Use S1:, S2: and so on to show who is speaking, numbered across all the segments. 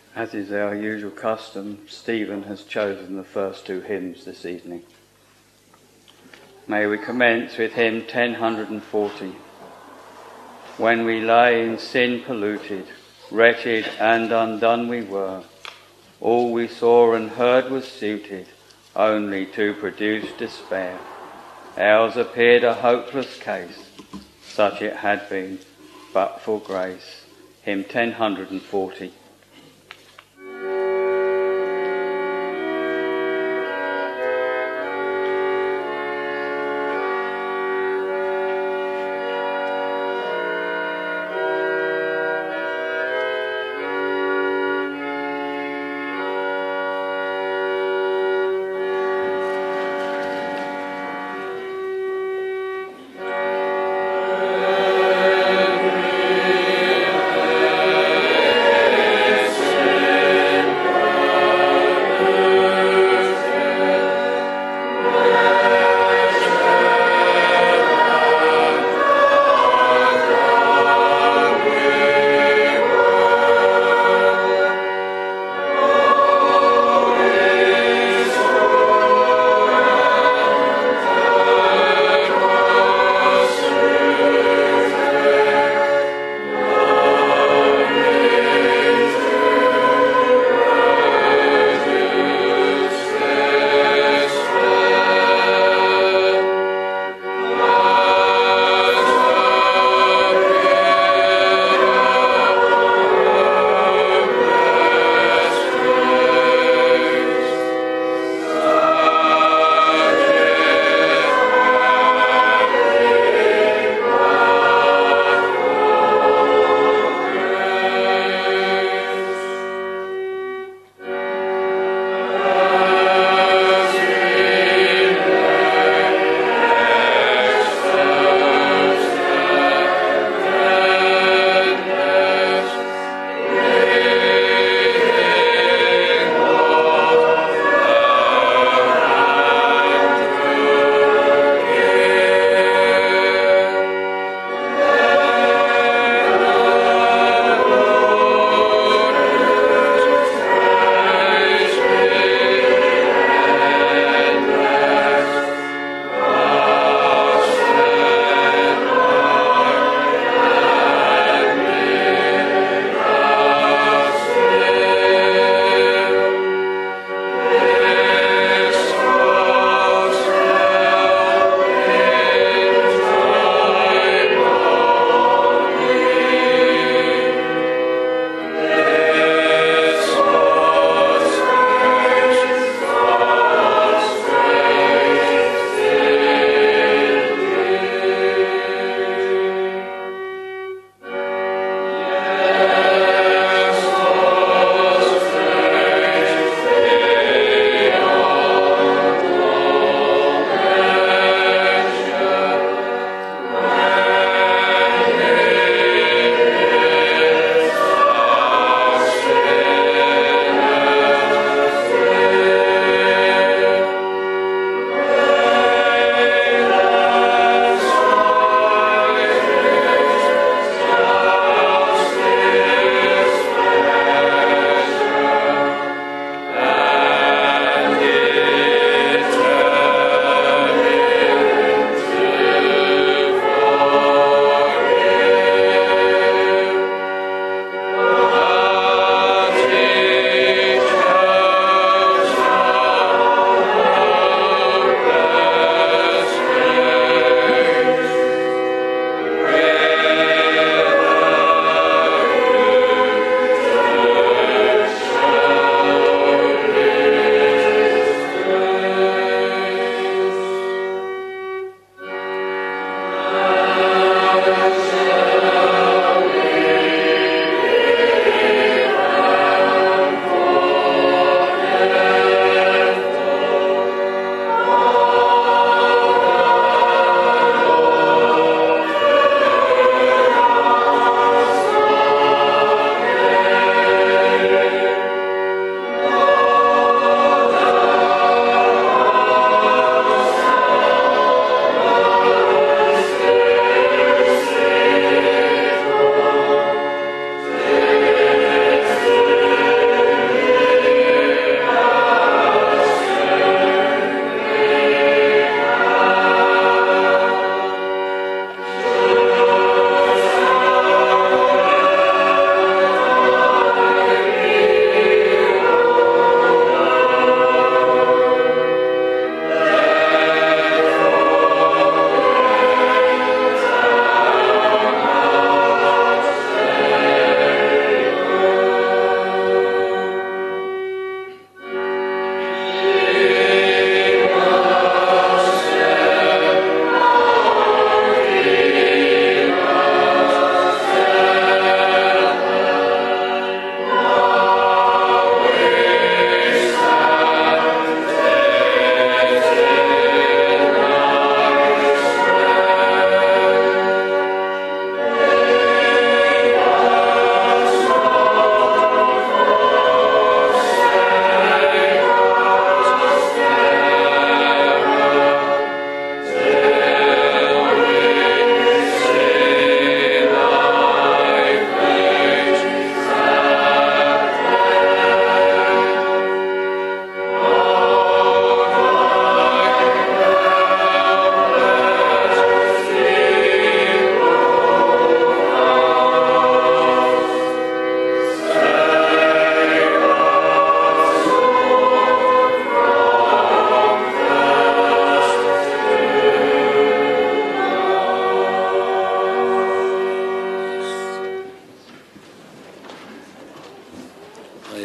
S1: As is our usual custom, Stephen has chosen the first two hymns this evening. May we commence with hymn 1040. When we lay in sin polluted, wretched and undone we were, all we saw and heard was suited only to produce despair. Ours appeared a hopeless case, such it had been, but for grace. Hymn 1040.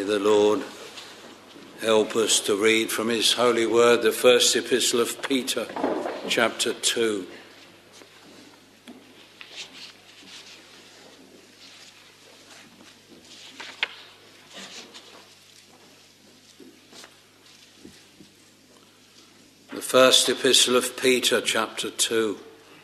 S2: the Lord help us to read from his holy word, the first epistle of Peter, chapter 2. The first epistle of Peter, chapter 2.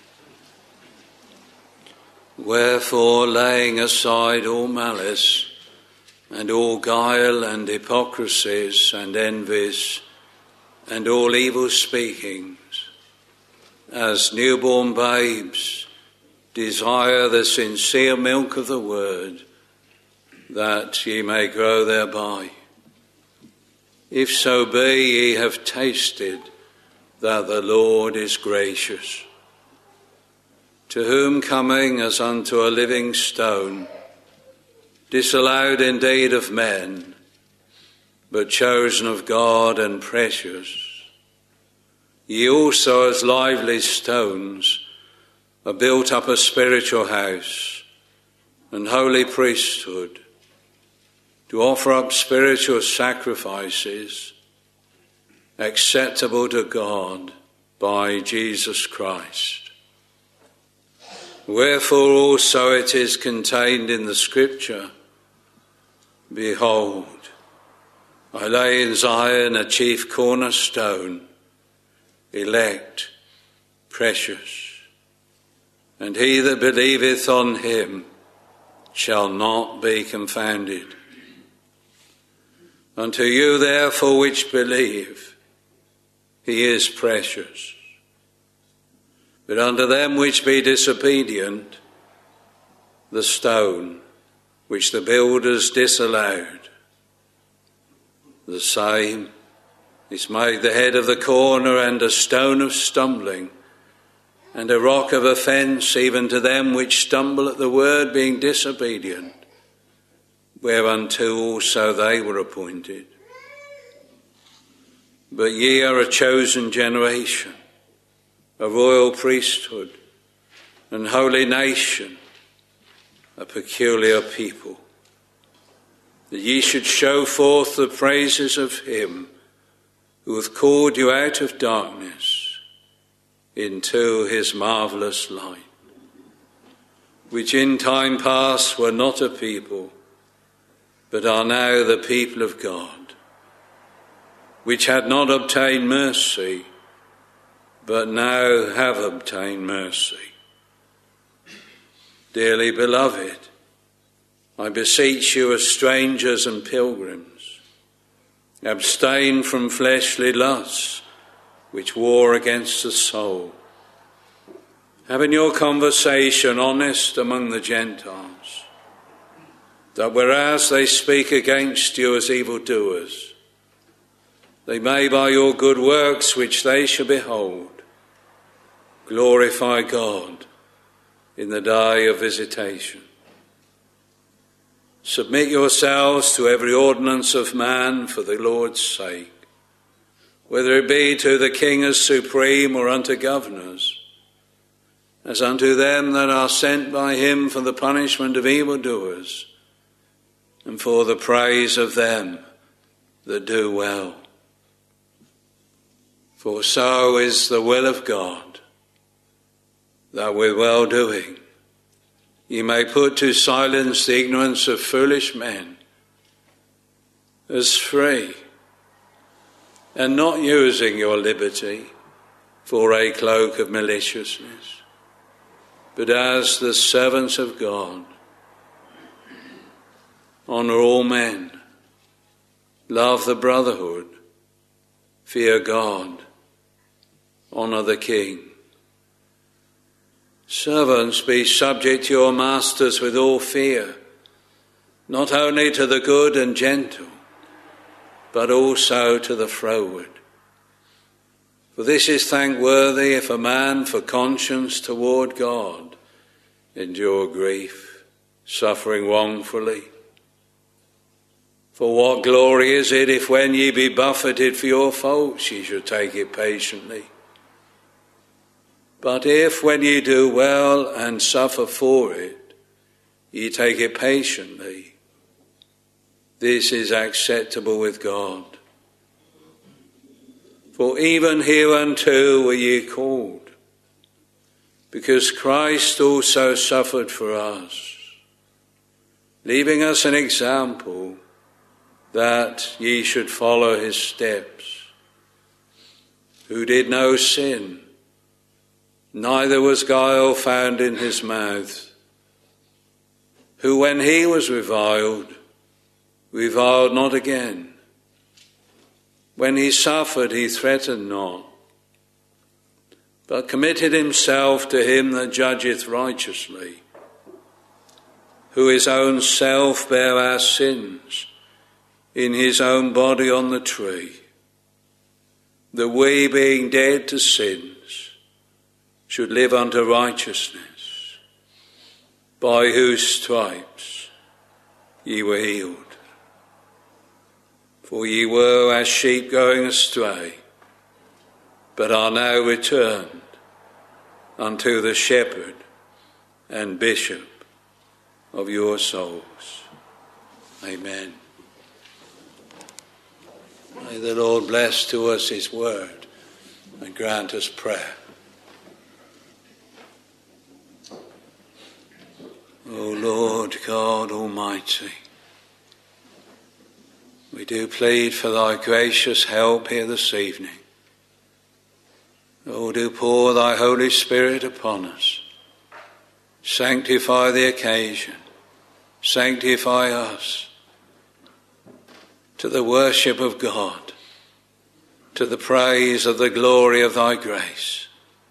S2: Wherefore, laying aside all malice, and all guile and hypocrisies and envies, and all evil speakings, as newborn babes, desire the sincere milk of the word, that ye may grow thereby. If so be ye have tasted that the Lord is gracious, to whom coming as unto a living stone, disallowed indeed of men, but chosen of God and precious, ye also as lively stones are built up a spiritual house and holy priesthood, to offer up spiritual sacrifices acceptable to God by Jesus Christ. Wherefore also it is contained in the Scripture, Behold, I lay in Zion a chief cornerstone, elect, precious, and he that believeth on him shall not be confounded. Unto you therefore which believe, he is precious. But unto them which be disobedient, the stone which the builders disallowed, the same is made the head of the corner, and a stone of stumbling, and a rock of offence, even to them which stumble at the word, being disobedient, whereunto also they were appointed. But ye are a chosen generation, a royal priesthood, an holy nation, a peculiar people, that ye should show forth the praises of him who hath called you out of darkness into his marvellous light, which in time past were not a people, but are now the people of God, which had not obtained mercy, but now have obtained mercy. Dearly beloved, I beseech you as strangers and pilgrims, abstain from fleshly lusts which war against the soul, having your conversation honest among the Gentiles, that whereas they speak against you as evildoers, they may by your good works which they shall behold, glorify God in the day of visitation. Submit yourselves to every ordinance of man for the Lord's sake, whether it be to the king as supreme or unto governors, as unto them that are sent by him for the punishment of evildoers, and for the praise of them that do well. For so is the will of God, that with well-doing ye may put to silence the ignorance of foolish men, as free, and not using your liberty for a cloak of maliciousness, but as the servants of God. Honour all men, love the brotherhood, fear God, honour the king. Servants, be subject to your masters with all fear, not only to the good and gentle, but also to the froward. For this is thankworthy, if a man for conscience toward God endure grief, suffering wrongfully. For what glory is it if when ye be buffeted for your faults ye should take it patiently? But if when ye do well and suffer for it, ye take it patiently, this is acceptable with God. For even hereunto were ye called, because Christ also suffered for us, leaving us an example that ye should follow his steps, who did no sin, neither was guile found in his mouth, who when he was reviled not again. When he suffered, he threatened not, but committed himself to him that judgeth righteously, who his own self bare our sins in his own body on the tree, that we, being dead to sins, should live unto righteousness, by whose stripes ye were healed. For ye were as sheep going astray, but are now returned unto the shepherd and bishop of your souls. Amen. May the Lord bless to us his word and grant us prayer. O Lord God Almighty, we do plead for thy gracious help here this evening. O do pour thy Holy Spirit upon us. Sanctify the occasion. Sanctify us to the worship of God, to the praise of the glory of thy grace.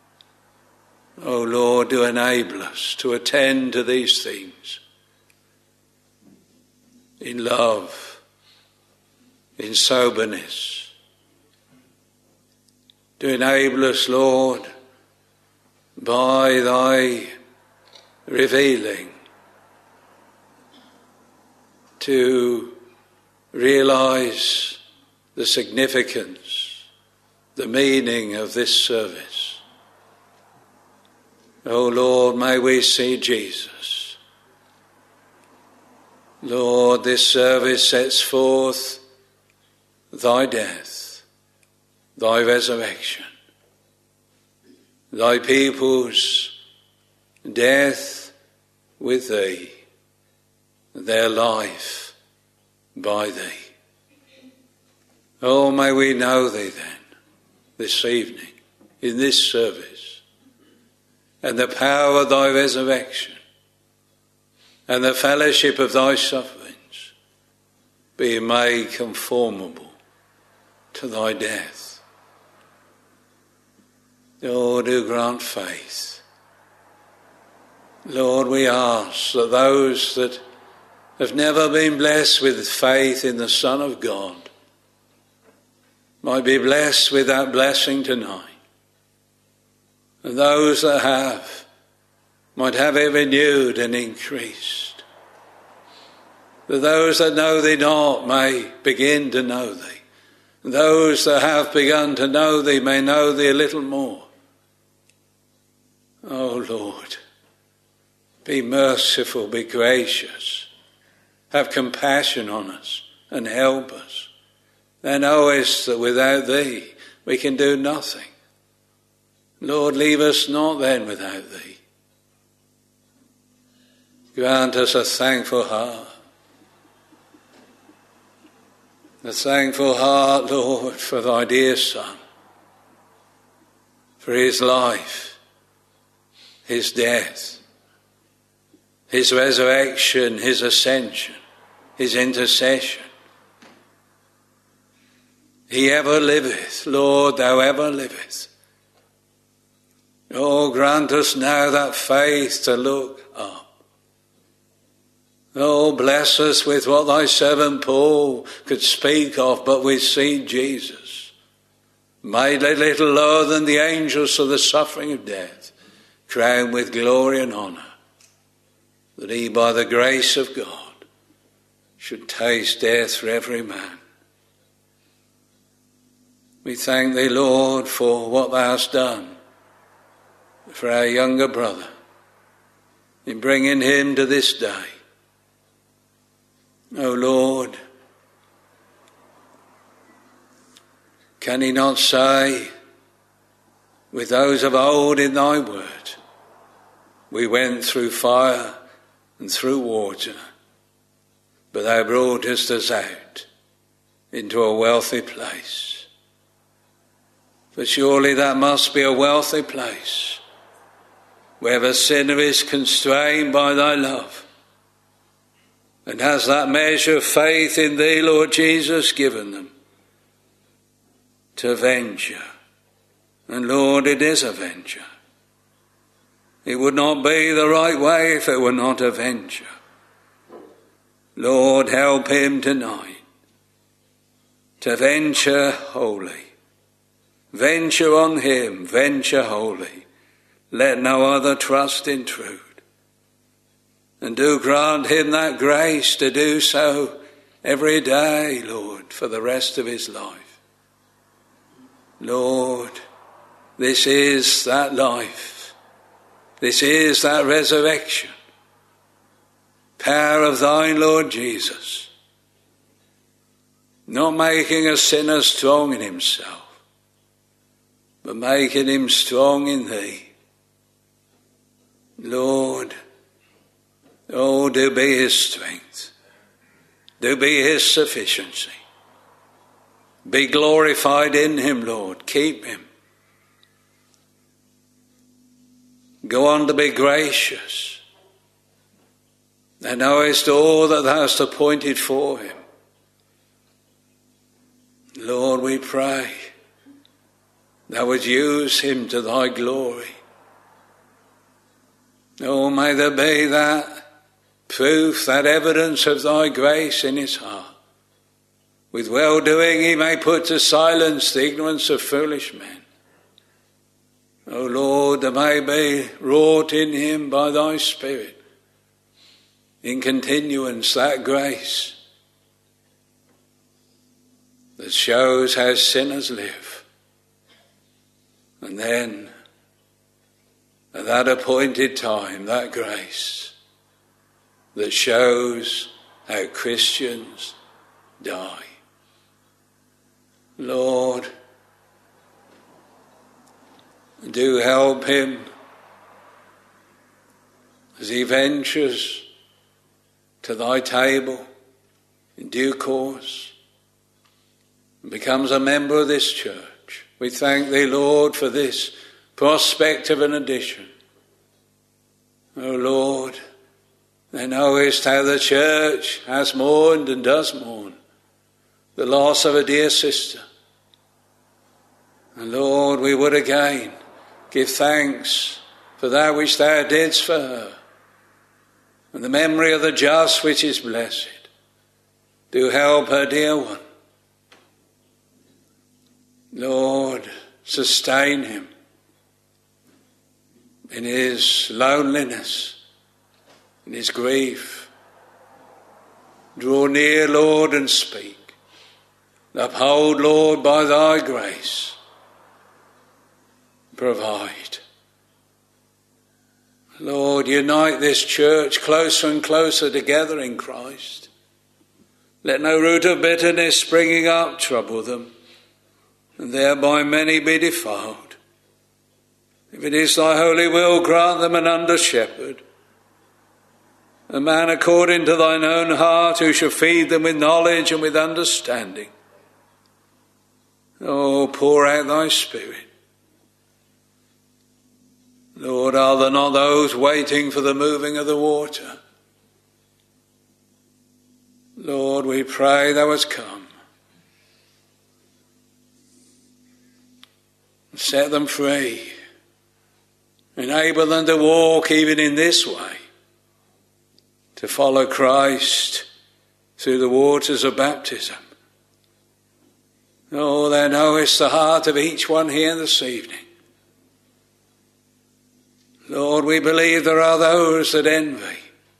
S2: O Lord, do enable us to attend to these things in love, in soberness. To enable us, Lord, by thy revealing, to realize the significance, the meaning of this service. O Lord, may we see Jesus. Lord, this service sets forth thy death, thy resurrection, thy people's death with thee, their life by thee. Oh, may we know thee then, this evening, in this service, and the power of thy resurrection, and the fellowship of thy sufferings, being made conformable to thy death. Lord, do grant faith. Lord, we ask that those that have never been blessed with faith in the Son of God might be blessed with that blessing tonight. And those that have might have it renewed and increased. That those that know thee not may begin to know thee. Those that have begun to know thee may know thee a little more. Oh Lord, be merciful, be gracious. Have compassion on us and help us. Thou knowest that without thee we can do nothing. Lord, leave us not then without thee. Grant us a thankful heart. A thankful heart, Lord, for thy dear Son, for his life, his death, his resurrection, his ascension, his intercession. He ever liveth, Lord, thou ever liveth. Oh, grant us now that faith to look up. Oh, bless us with what thy servant Paul could speak of, but we see Jesus, made a little lower than the angels of the suffering of death, crowned with glory and honour, that he, by the grace of God, should taste death for every man. We thank thee, Lord, for what thou hast done for our younger brother in bringing him to this day. O Lord, Can he not say, with those of old in thy word, we went through fire and through water, but thou broughtest us out into a wealthy place. For surely that must be a wealthy place, where the sinner is constrained by thy love, and has that measure of faith in thee, Lord Jesus, given them to venture. And Lord, it is a venture. It would not be the right way if it were not a venture. Lord, help him tonight to venture wholly. Venture on him, venture wholly. Let no other trust intrude. And do grant him that grace to do so every day, Lord, for the rest of his life. Lord, this is that life. This is that resurrection. Power of thine, Lord Jesus. Not making a sinner strong in himself, but making him strong in thee. Lord, oh, do be his strength. Do be his sufficiency. Be glorified in him, Lord. Keep him. Go on to be gracious. Thou knowest all that thou hast appointed for him. Lord, we pray thou would use him to thy glory. Oh, may there be that proof, that evidence of thy grace in his heart. With well-doing he may put to silence the ignorance of foolish men. O Lord, there may be wrought in him by thy Spirit, in continuance, that grace that shows how sinners live. And then, at that appointed time, that grace that shows how Christians die. Lord, do help him as he ventures to thy table in due course and becomes a member of this church. We thank thee, Lord, for this prospect of an addition. O Lord, thou knowest how the church has mourned and does mourn the loss of a dear sister. And Lord, we would again give thanks for that which thou didst for her, and the memory of the just which is blessed. Do help her dear one. Lord, sustain him in his loneliness, in his grief. Draw near, Lord, and speak. Uphold, Lord, by thy grace. Provide. Lord, unite this church closer and closer together in Christ. Let no root of bitterness springing up trouble them, and thereby many be defiled. If it is thy holy will, grant them an under-shepherd, a man according to thine own heart, who shall feed them with knowledge and with understanding. Oh, pour out thy Spirit. Lord, are there not those waiting for the moving of the water? Lord, we pray thou hast come. Set them free. Enable them to walk even in this way, to follow Christ through the waters of baptism. Oh, thou knowest the heart of each one here this evening. Lord, we believe there are those that envy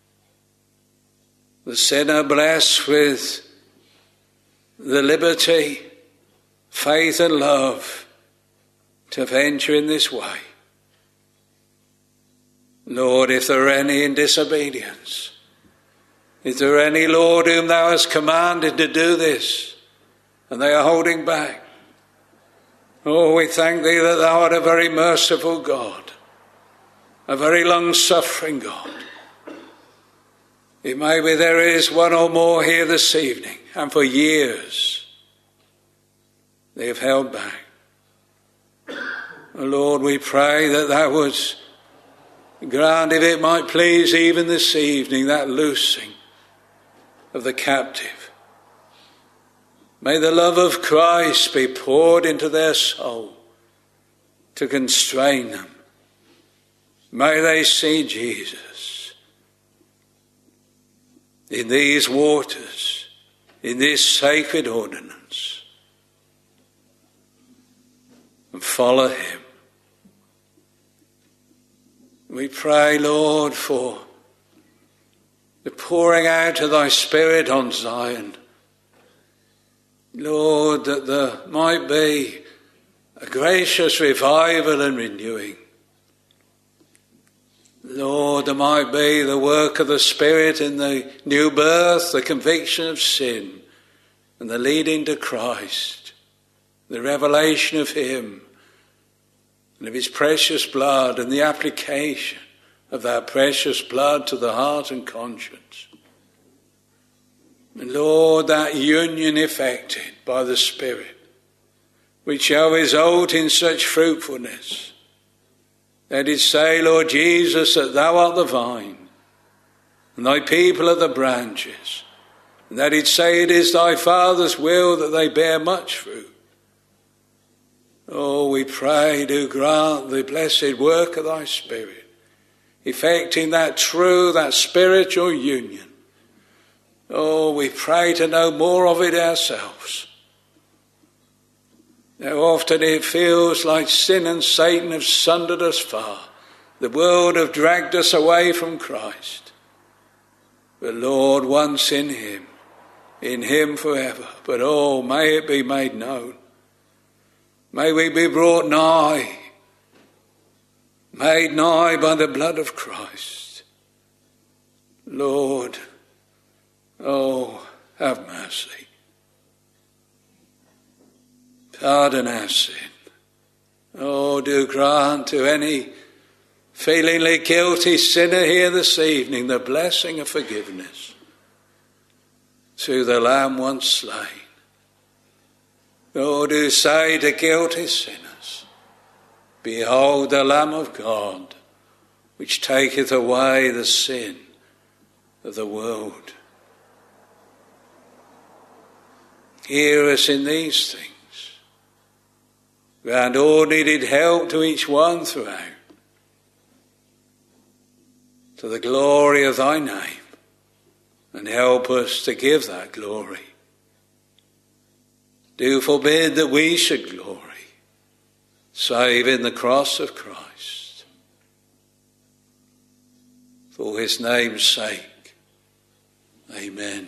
S2: the sinner blessed with the liberty, faith and love to venture in this way. Lord, if there are any in disobedience, if there are any, Lord, whom thou hast commanded to do this, and they are holding back, Oh, we thank thee that thou art a very merciful God, a very long-suffering God. It may be there is one or more here this evening, and for years they have held back. Oh Lord, we pray that thou wouldst grant, if it might please even this evening, that loosing of the captive. May the love of Christ be poured into their soul to constrain them. May they see Jesus in these waters, in this sacred ordinance, and follow him. We pray, Lord, for the pouring out of thy Spirit on Zion. Lord, that there might be a gracious revival and renewing. Lord, there might be the work of the Spirit in the new birth, the conviction of sin, and the leading to Christ, the revelation of him, and of his precious blood, and the application of that precious blood to the heart and conscience. And Lord, that union effected by the Spirit, which shall result in such fruitfulness. They did say, Lord Jesus, that thou art the vine, and thy people are the branches. And they did say it is thy Father's will that they bear much fruit. Oh, we pray, do grant the blessed work of thy Spirit, effecting that true, that spiritual union. Oh, we pray to know more of it ourselves. Now often it feels like sin and Satan have sundered us far. The world have dragged us away from Christ. But Lord, once in him forever. But oh, may it be made known. May we be brought nigh, made nigh by the blood of Christ. Lord, oh, have mercy. Pardon our sin. Oh, do grant to any feelingly guilty sinner here this evening the blessing of forgiveness through the Lamb once slain. Oh, do say to guilty sinners, behold the Lamb of God, which taketh away the sin of the world. Hear us in these things. Grant all needed help to each one throughout, to the glory of thy name, and help us to give that glory. Do forbid that we should glory, save in the cross of Christ. For his name's sake, amen.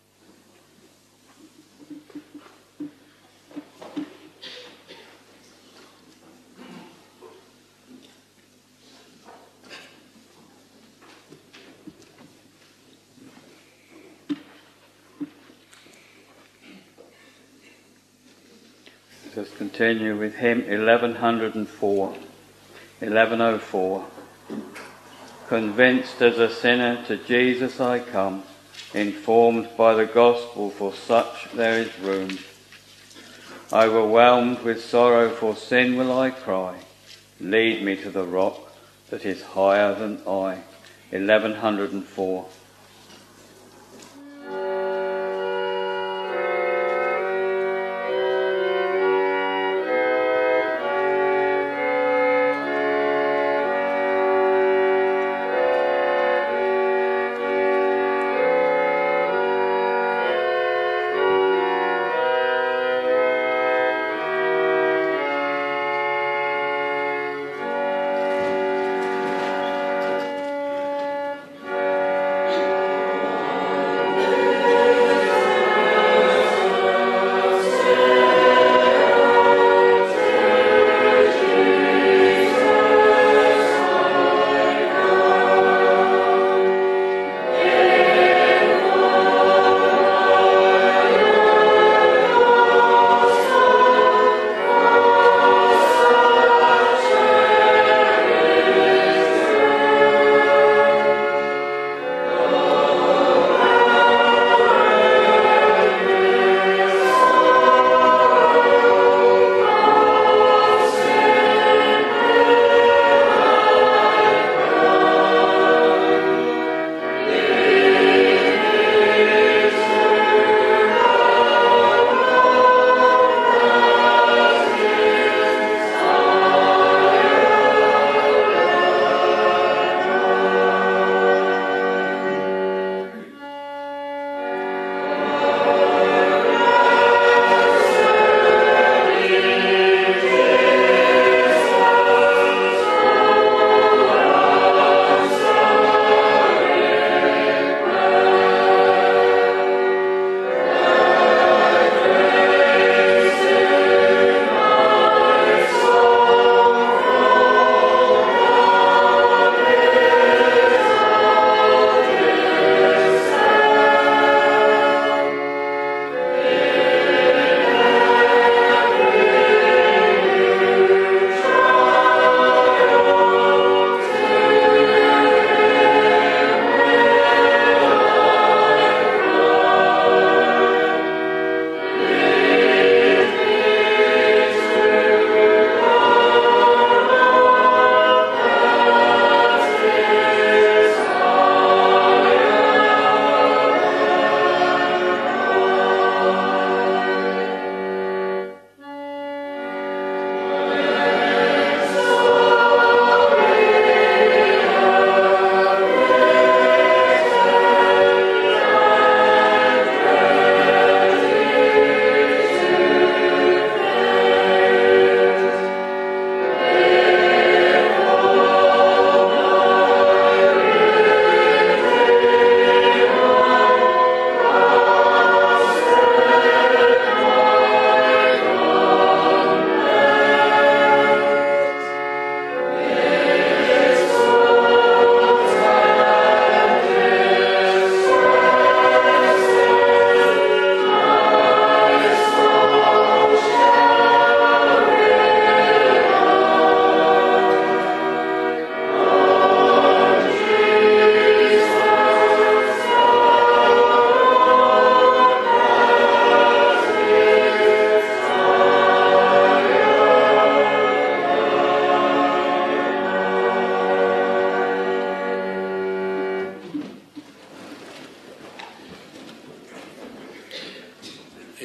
S1: Let us continue with hymn 1104. Convinced as a sinner to Jesus I come, informed by the gospel for such there is room. Overwhelmed with sorrow for sin will I cry, lead me to the rock that is higher than I. 1104.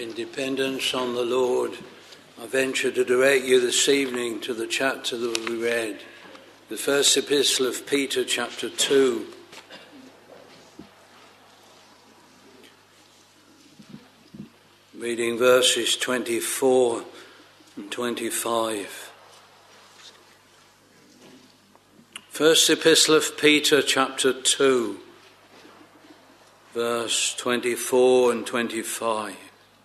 S2: In dependence on the Lord, I venture to direct you this evening to the chapter that we read, the first epistle of Peter, chapter 2. Reading verses 24 and 25. First epistle of Peter, chapter 2, verse 24 and 25.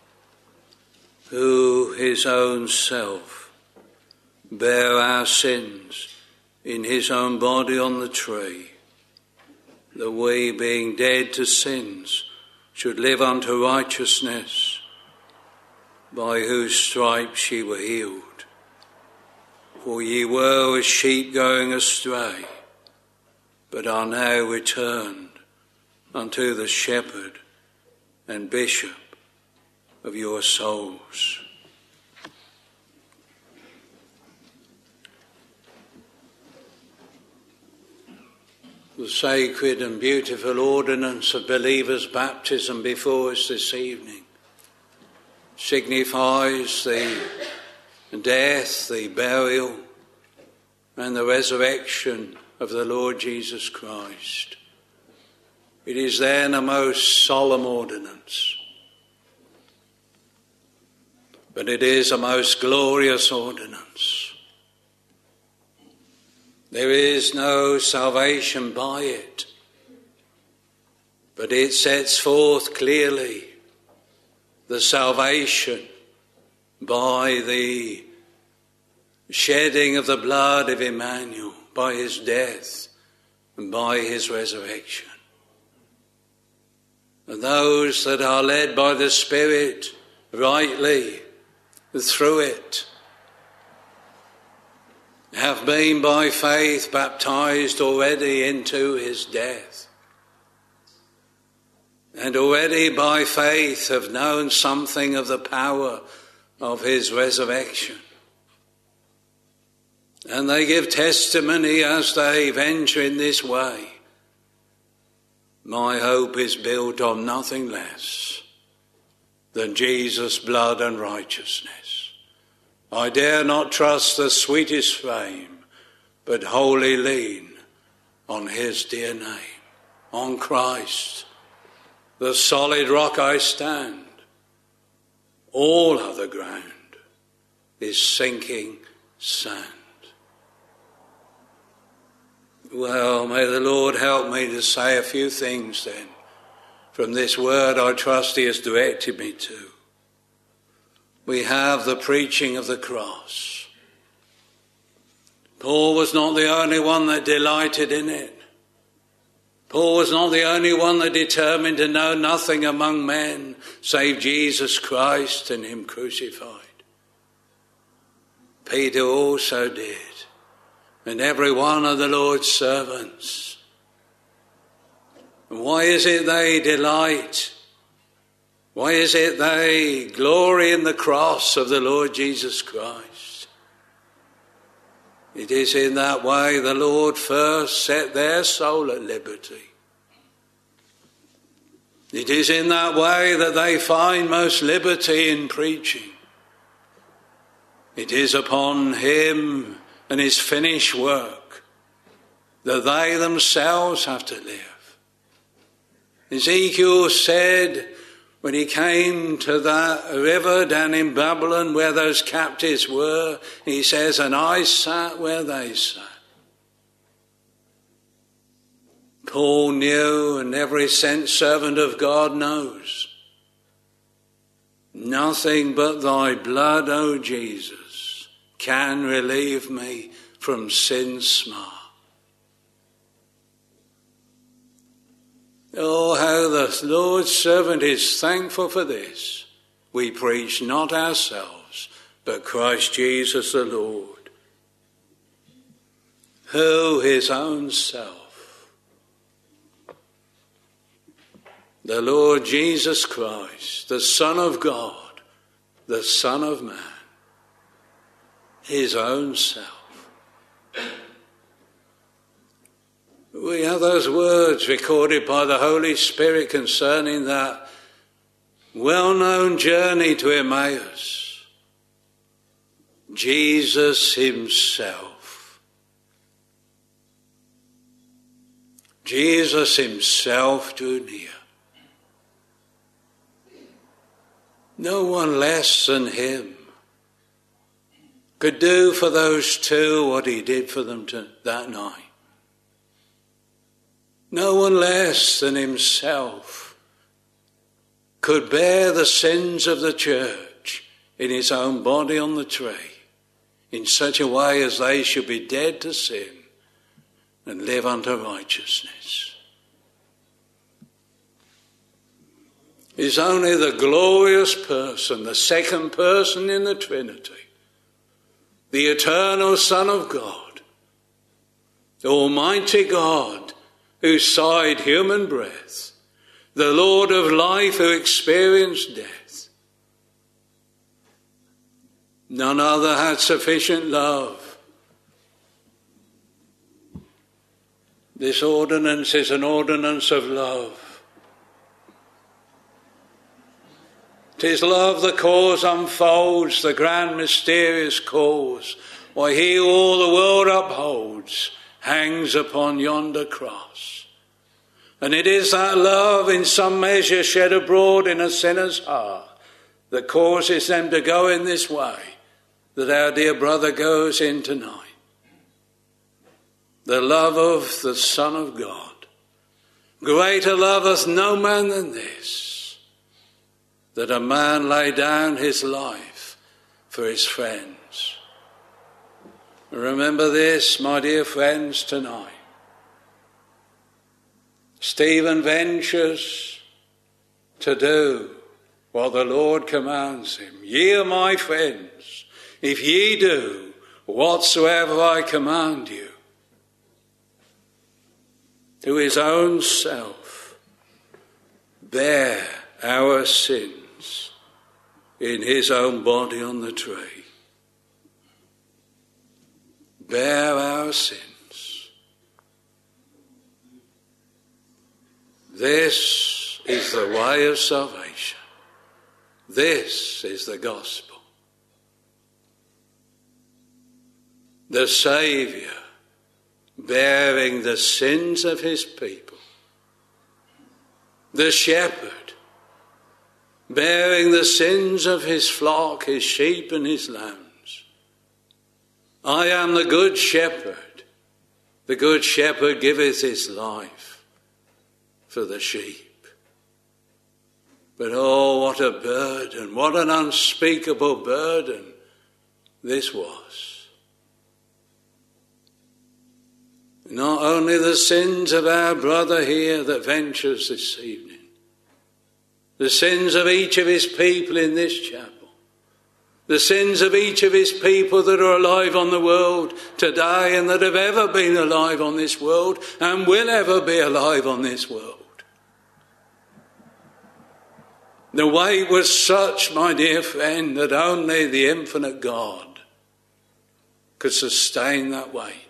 S2: Who his own self bare our sins in his own body on the tree, that we, being dead to sins, should live unto righteousness, by whose stripes ye were healed. For ye were as sheep going astray, but are now returned unto the shepherd and bishop of your souls. The sacred and beautiful ordinance of believers' baptism before us this evening signifies the death, the burial, and the resurrection of the Lord Jesus Christ. It is then a most solemn ordinance, but it is a most glorious ordinance. There is no salvation by it, but it sets forth clearly the salvation by the shedding of the blood of Emmanuel, by his death and by his resurrection. And those that are led by the Spirit rightly through it have been by faith baptized already into his death, and already by faith have known something of the power of his resurrection. And they give testimony as they venture in this way. My hope is built on nothing less than Jesus' blood and righteousness. I dare not trust the sweetest frame, but wholly lean on his dear name, on Christ. The solid rock I stand. All other ground is sinking sand. Well, may the Lord help me to say a few things then from this word I trust he has directed me to. We have the preaching of the cross. Paul was not the only one that delighted in it. Paul was not the only one that determined to know nothing among men save Jesus Christ and him crucified. Peter also did, and every one of the Lord's servants. And why is it they delight? Why is it they glory in the cross of the Lord Jesus Christ? It is in that way the Lord first set their soul at liberty. It is in that way that they find most liberty in preaching. It is upon him and his finished work that they themselves have to live. Ezekiel said when he came to that river down in Babylon where those captives were, he says, and I sat where they sat. Paul knew, and every sent servant of God knows, nothing but thy blood, O Jesus, can relieve me from sin's smart. Oh, how the Lord's servant is thankful for this. We preach not ourselves, but Christ Jesus the Lord, who his own self, the Lord Jesus Christ, the Son of God, the Son of Man, his own self. We have those words recorded by the Holy Spirit concerning that well-known journey to Emmaus, Jesus himself. Jesus himself drew near. No one less than him could do for those two what he did for them that night. No one less than himself could bear the sins of the church in his own body on the tree in such a way as they should be dead to sin and live unto righteousness. Is only the glorious person, the second person in the Trinity, the eternal Son of God, the Almighty God who sighed human breath, the Lord of life who experienced death. None other had sufficient love. This ordinance is an ordinance of love. 'Tis love the cause unfolds, the grand mysterious cause, why he who all the world upholds hangs upon yonder cross. And it is that love in some measure shed abroad in a sinner's heart that causes them to go in this way that our dear brother goes in tonight. The love of the Son of God. Greater loveth no man than this, that a man lay down his life for his friends. Remember this, my dear friends, tonight. Stephen ventures to do what the Lord commands him. Ye are my friends, if ye do whatsoever I command you. To his own self bear our sins in his own body on the tree. Bear our sins. This is the way of salvation. This is the gospel. The Saviour bearing the sins of his people. The shepherd bearing the sins of his flock, his sheep and his lambs. I am the good shepherd. The good shepherd giveth his life for the sheep. But oh, what a burden, what an unspeakable burden this was. Not only the sins of our brother here that ventures this evening, the sins of each of his people in this chapel, the sins of each of his people that are alive on the world today and that have ever been alive on this world and will ever be alive on this world. The weight was such, my dear friend, that only the infinite God could sustain that weight.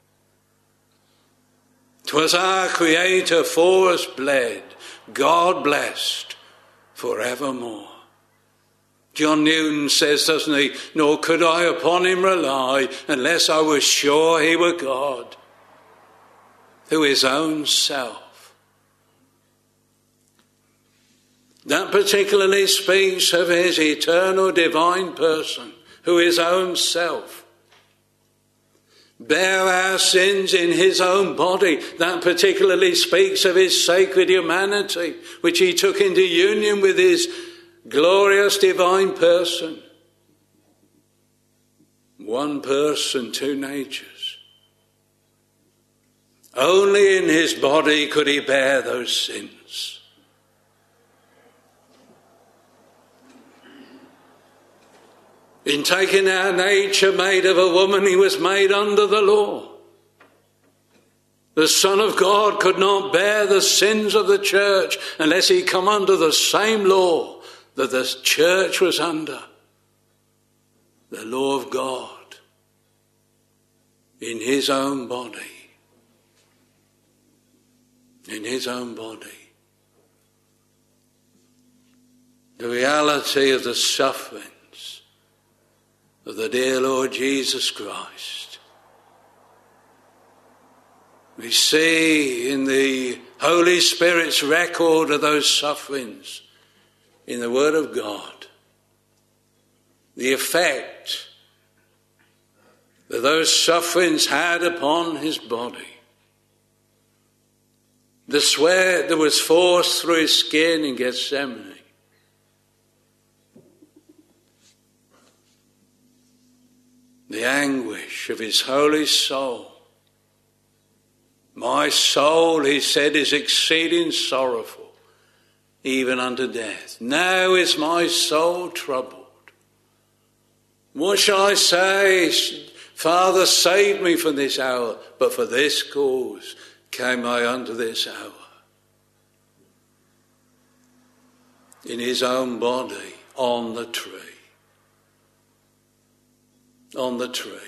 S2: 'Twas our Creator for us bled, God blessed forevermore. John Newton says, doesn't he, nor could I upon him rely unless I was sure he were God, through his own self. That particularly speaks of his eternal divine person, who his own self bear our sins in his own body. That particularly speaks of his sacred humanity, which he took into union with his glorious divine person. One person, two natures. Only in his body could he bear those sins. In taking our nature made of a woman, he was made under the law. The Son of God could not bear the sins of the church unless he come under the same law that the church was under. The law of God in his own body. In his own body. the reality of the sufferings of the dear Lord Jesus Christ. We see in the Holy Spirit's record of those sufferings in the Word of God the effect that those sufferings had upon his body. The sweat that was forced through his skin in Gethsemane. The anguish of his holy soul. My soul, he said, is exceeding sorrowful, even unto death. Now is my soul troubled. What shall I say? Father, save me from this hour. But for this cause came I unto this hour. In his own body, on the tree. On the tree.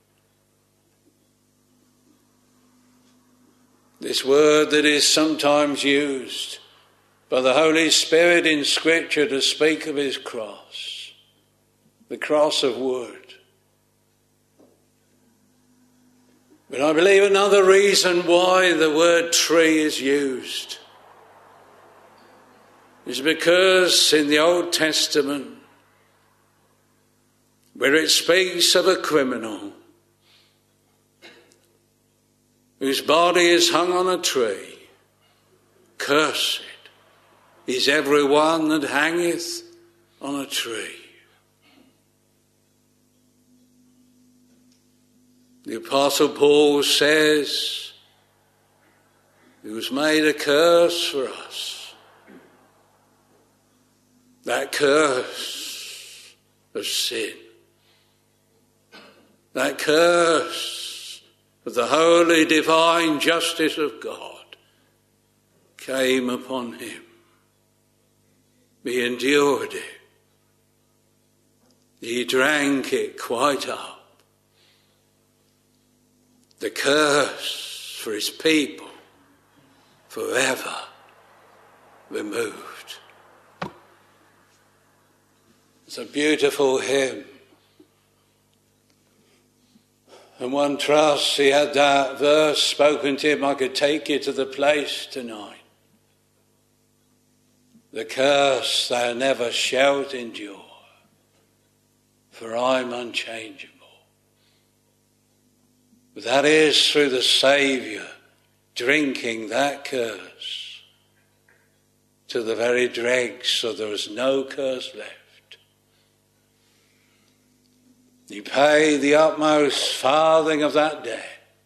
S2: This word that is sometimes used by the Holy Spirit in Scripture to speak of his cross. The cross of wood. But I believe another reason why the word tree is used is because in the Old Testament, where it speaks of a criminal whose body is hung on a tree, cursed is every one that hangeth on a tree. The Apostle Paul says, he was made a curse for us. That curse of sin. That curse of the holy divine justice of God came upon him. He endured it. He drank it quite up. The curse for his people forever removed. It's a beautiful hymn. And one trusts he had that verse spoken to him, I could take you to the place tonight. The curse thou never shalt endure, for I'm unchangeable. But that is through the Saviour drinking that curse to the very dregs, so there was no curse left. He paid the utmost farthing of that debt.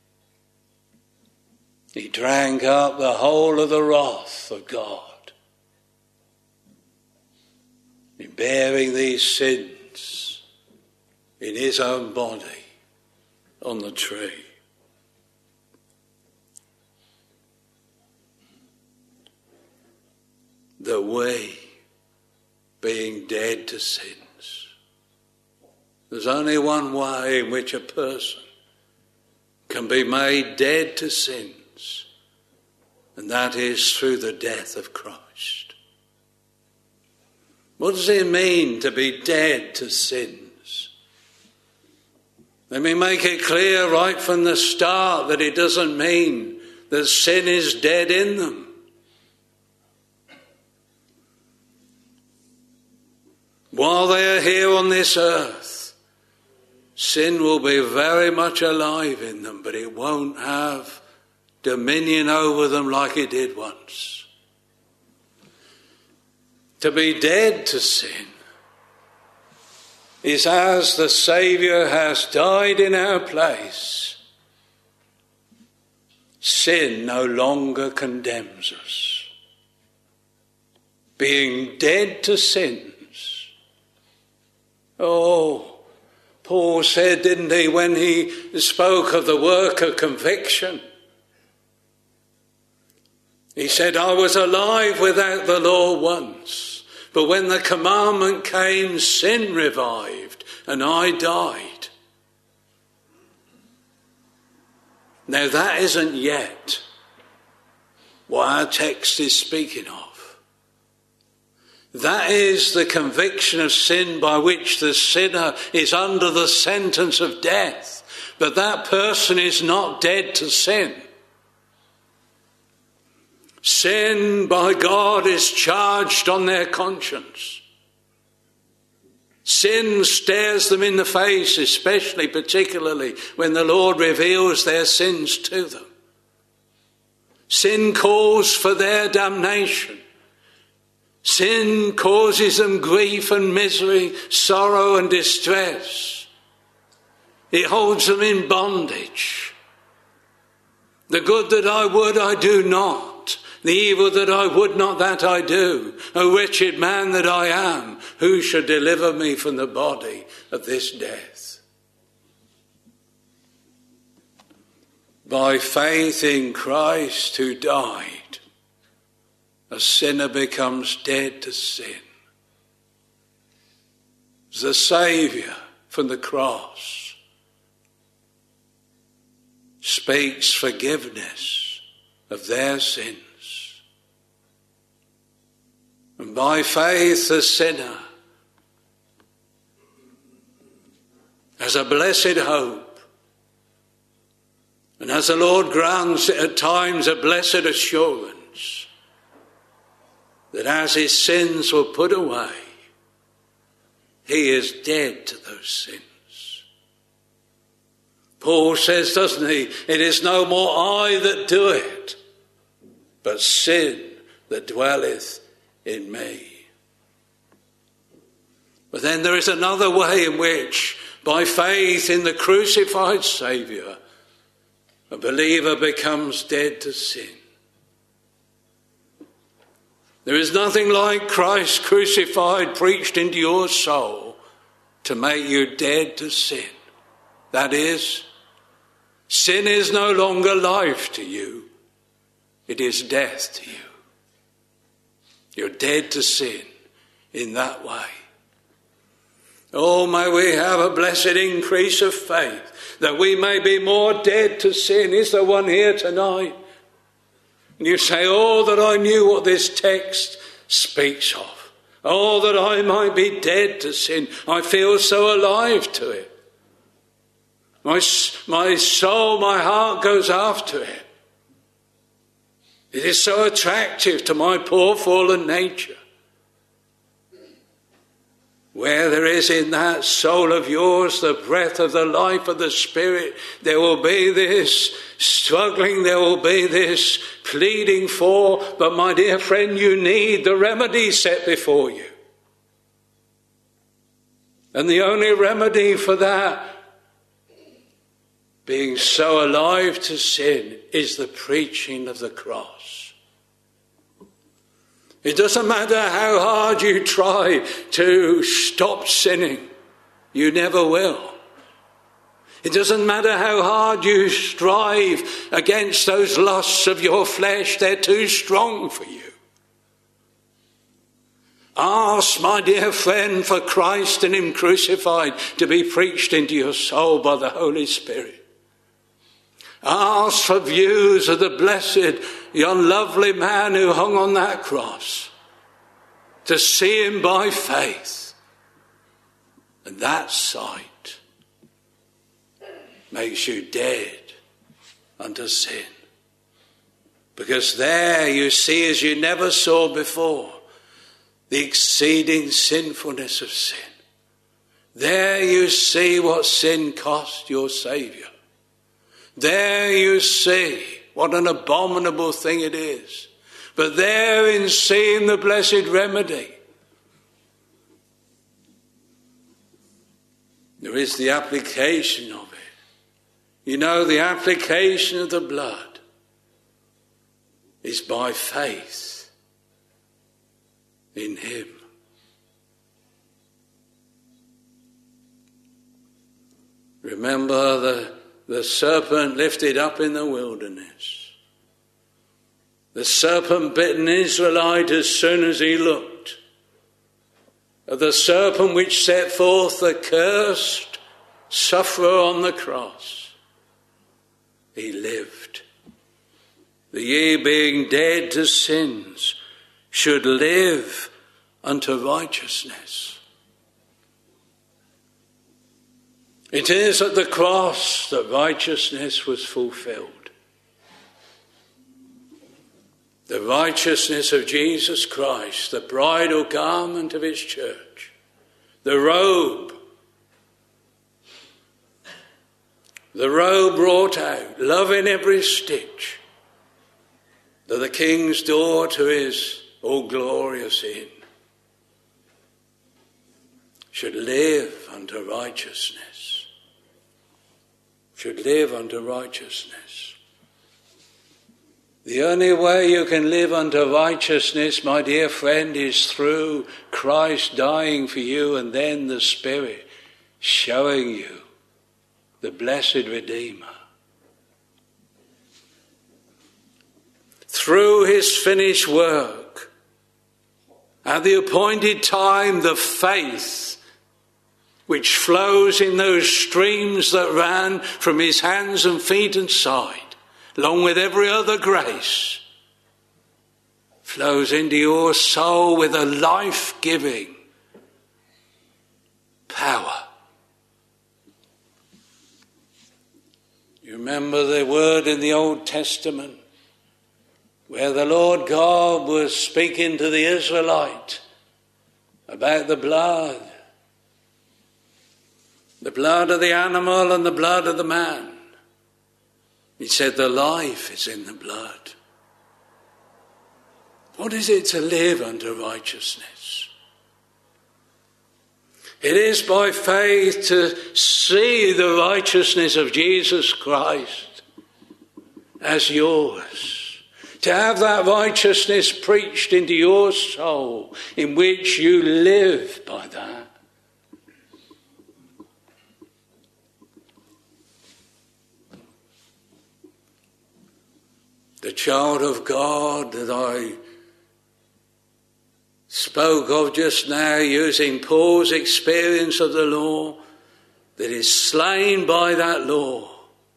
S2: He drank up the whole of the wrath of God in bearing these sins in his own body on the tree. That we, being dead to sins, there's only one way in which a person can be made dead to sins, and that is through the death of Christ. What does it mean to be dead to sins? Let me make it clear right from the start that it doesn't mean that sin is dead in them. While they are here on this earth, sin will be very much alive in them, but it won't have dominion over them like it did once. To be dead to sin is as the Saviour has died in our place. Sin no longer condemns us. Being dead to sins. Oh, Paul said, didn't he, when he spoke of the work of conviction? He said, I was alive without the law once, but when the commandment came, sin revived, and I died. Now that isn't yet what our text is speaking of. That is the conviction of sin by which the sinner is under the sentence of death. But that person is not dead to sin. Sin by God is charged on their conscience. Sin stares them in the face, particularly when the Lord reveals their sins to them. Sin calls for their damnation. Sin causes them grief and misery, sorrow and distress. It holds them in bondage. The good that I would, I do not. The evil that I would not, that I do. O wretched man that I am, who shall deliver me from the body of this death? By faith in Christ who died, a sinner becomes dead to sin. The Saviour from the cross speaks forgiveness of their sins. And by faith the sinner has a blessed hope. And as the Lord grants it at times a blessed assurance that as his sins were put away, he is dead to those sins. Paul says, doesn't he, it is no more I that do it, but sin that dwelleth in me. But then there is another way in which, by faith in the crucified Saviour, a believer becomes dead to sin. There is nothing like Christ crucified preached into your soul to make you dead to sin. That is, sin is no longer life to you. It is death to you. You're dead to sin in that way. Oh, may we have a blessed increase of faith, that we may be more dead to sin. Is there one here tonight? And you say, oh, that I knew what this text speaks of. Oh, that I might be dead to sin. I feel so alive to it. My soul, my heart goes after it. It is so attractive to my poor fallen nature. Where there is in that soul of yours the breath of the life of the Spirit, there will be this struggling, there will be this pleading for, but my dear friend, you need the remedy set before you. And the only remedy for that, being so alive to sin, is the preaching of the cross. It doesn't matter how hard you try to stop sinning, you never will. It doesn't matter how hard you strive against those lusts of your flesh, they're too strong for you. Ask, my dear friend, for Christ and him crucified to be preached into your soul by the Holy Spirit. Ask for views of the blessed, young lovely man who hung on that cross, to see him by faith. And that sight makes you dead unto sin. Because there you see, as you never saw before, the exceeding sinfulness of sin. There you see what sin cost your Saviour. There you see what an abominable thing it is. But there, in seeing the blessed remedy, there is the application of it. You know, the application of the blood is by faith in him. Remember the serpent lifted up in the wilderness. The serpent bit an Israelite as soon as he looked. The serpent which set forth the cursed sufferer on the cross. He lived. That ye, being dead to sins, should live unto righteousness. It is at the cross that righteousness was fulfilled. The righteousness of Jesus Christ, the bridal garment of his church, the robe brought out, love in every stitch, that the King's daughter is all glorious in, should live unto righteousness. Should live unto righteousness. The only way you can live unto righteousness, my dear friend, is through Christ dying for you and then the Spirit showing you the blessed Redeemer. Through his finished work, at the appointed time, the faith which flows in those streams that ran from his hands and feet and side, along with every other grace, flows into your soul with a life-giving power. You remember the word in the Old Testament where the Lord God was speaking to the Israelite about the blood of the animal and the blood of the man. He said the life is in the blood. What is it to live unto righteousness? It is by faith to see the righteousness of Jesus Christ as yours. To have that righteousness preached into your soul in which you live by that. The child of God that I spoke of just now, using Paul's experience of the law, that is slain by that law.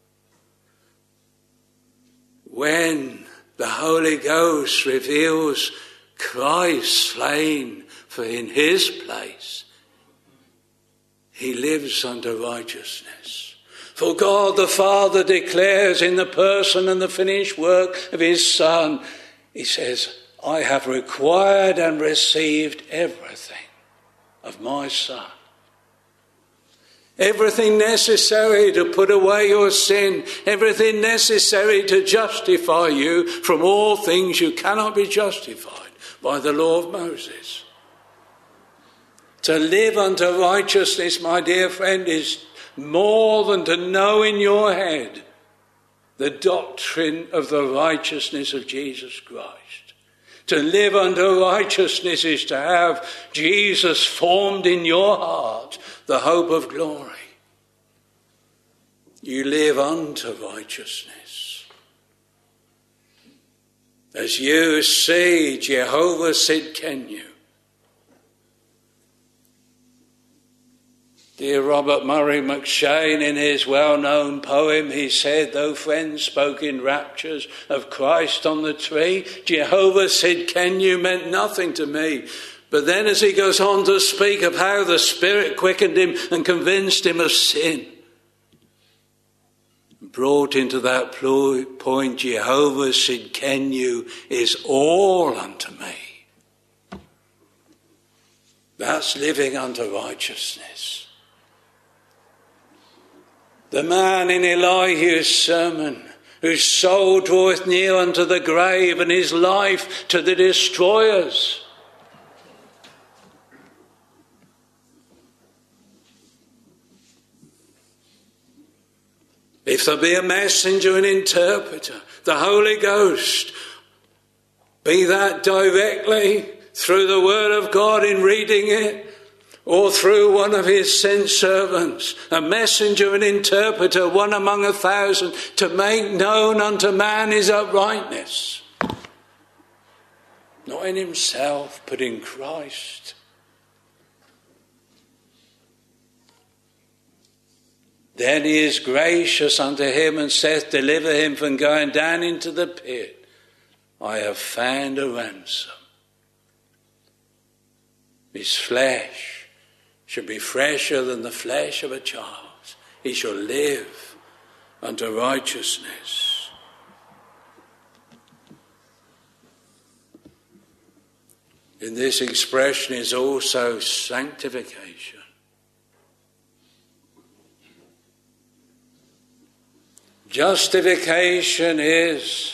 S2: When the Holy Ghost reveals Christ slain for in his place, he lives unto righteousness. For God the Father declares in the person and the finished work of his Son, he says, I have required and received everything of my Son. Everything necessary to put away your sin, everything necessary to justify you from all things you cannot be justified by the law of Moses. To live unto righteousness, my dear friend, is more than to know in your head the doctrine of the righteousness of Jesus Christ. To live unto righteousness is to have Jesus formed in your heart, the hope of glory. You live unto righteousness. As you see Jehovah Sidkenu. Dear Robert Murray McShane, in his well-known poem, he said, though friends spoke in raptures of Christ on the tree, Jehovah Sidkenu meant nothing to me. But then as he goes on to speak of how the Spirit quickened him and convinced him of sin, brought into that point, Jehovah Sidkenu is all unto me. That's living unto righteousness. The man in Elihu's sermon, whose soul draweth near unto the grave and his life to the destroyers. If there be a messenger and interpreter, the Holy Ghost, be that directly through the Word of God in reading it, or through one of his sent servants, a messenger and interpreter, one among 1,000, to make known unto man his uprightness. Not in himself, but in Christ. Then he is gracious unto him and saith, deliver him from going down into the pit. I have found a ransom. His flesh shall be fresher than the flesh of a child. He shall live unto righteousness. In this expression is also sanctification. Justification is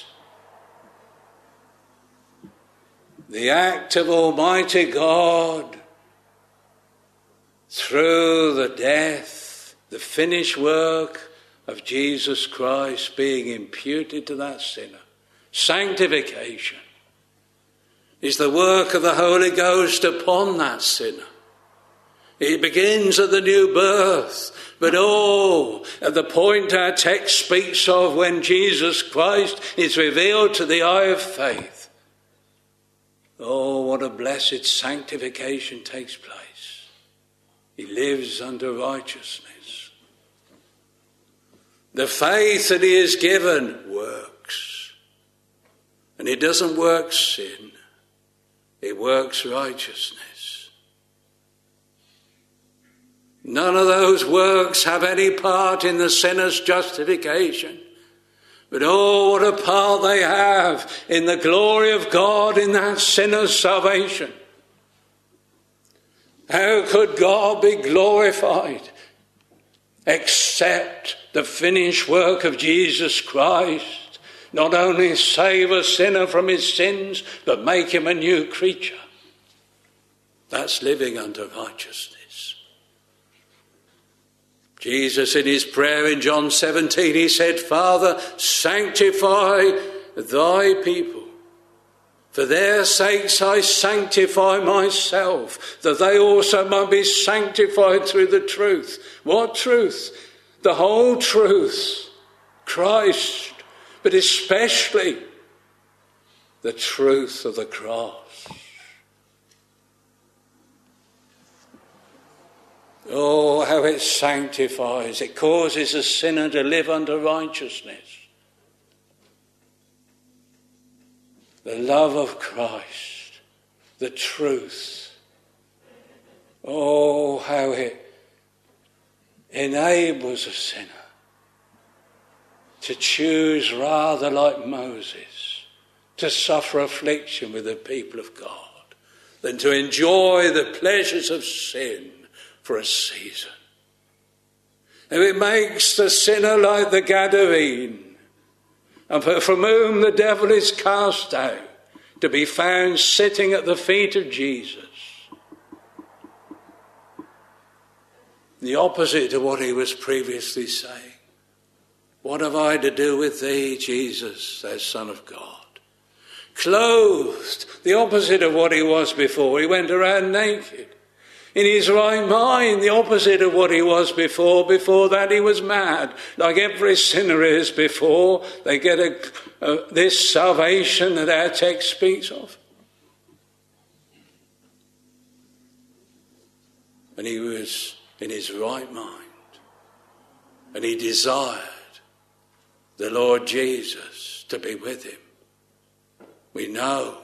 S2: the act of Almighty God through the death, the finished work of Jesus Christ being imputed to that sinner. Sanctification is the work of the Holy Ghost upon that sinner. It begins at the new birth, but at the point our text speaks of when Jesus Christ is revealed to the eye of faith. Oh, what a blessed sanctification takes place. He lives under righteousness. The faith that he is given works. And it doesn't work sin. It works righteousness. None of those works have any part in the sinner's justification. But oh, what a part they have in the glory of God in that sinner's salvation. How could God be glorified except the finished work of Jesus Christ not only save a sinner from his sins, but make him a new creature? That's living under righteousness. Jesus, in his prayer in John 17, he said, Father, sanctify thy people. For their sakes I sanctify myself, that they also might be sanctified through the truth. What truth? The whole truth. Christ, but especially the truth of the cross. Oh, how it sanctifies. It causes a sinner to live under righteousness. The love of Christ, the truth. Oh, how it enables a sinner to choose rather like Moses, to suffer affliction with the people of God, than to enjoy the pleasures of sin for a season. And it makes the sinner like the Gadarene, and from whom the devil is cast out, to be found sitting at the feet of Jesus. The opposite of what he was previously saying. What have I to do with thee, Jesus, thou Son of God? Clothed, the opposite of what he was before. He went around naked. In his right mind, the opposite of what he was before. Before that he was mad, like every sinner is before they get this salvation that our text speaks of. And he was in his right mind, and he desired the Lord Jesus to be with him. We know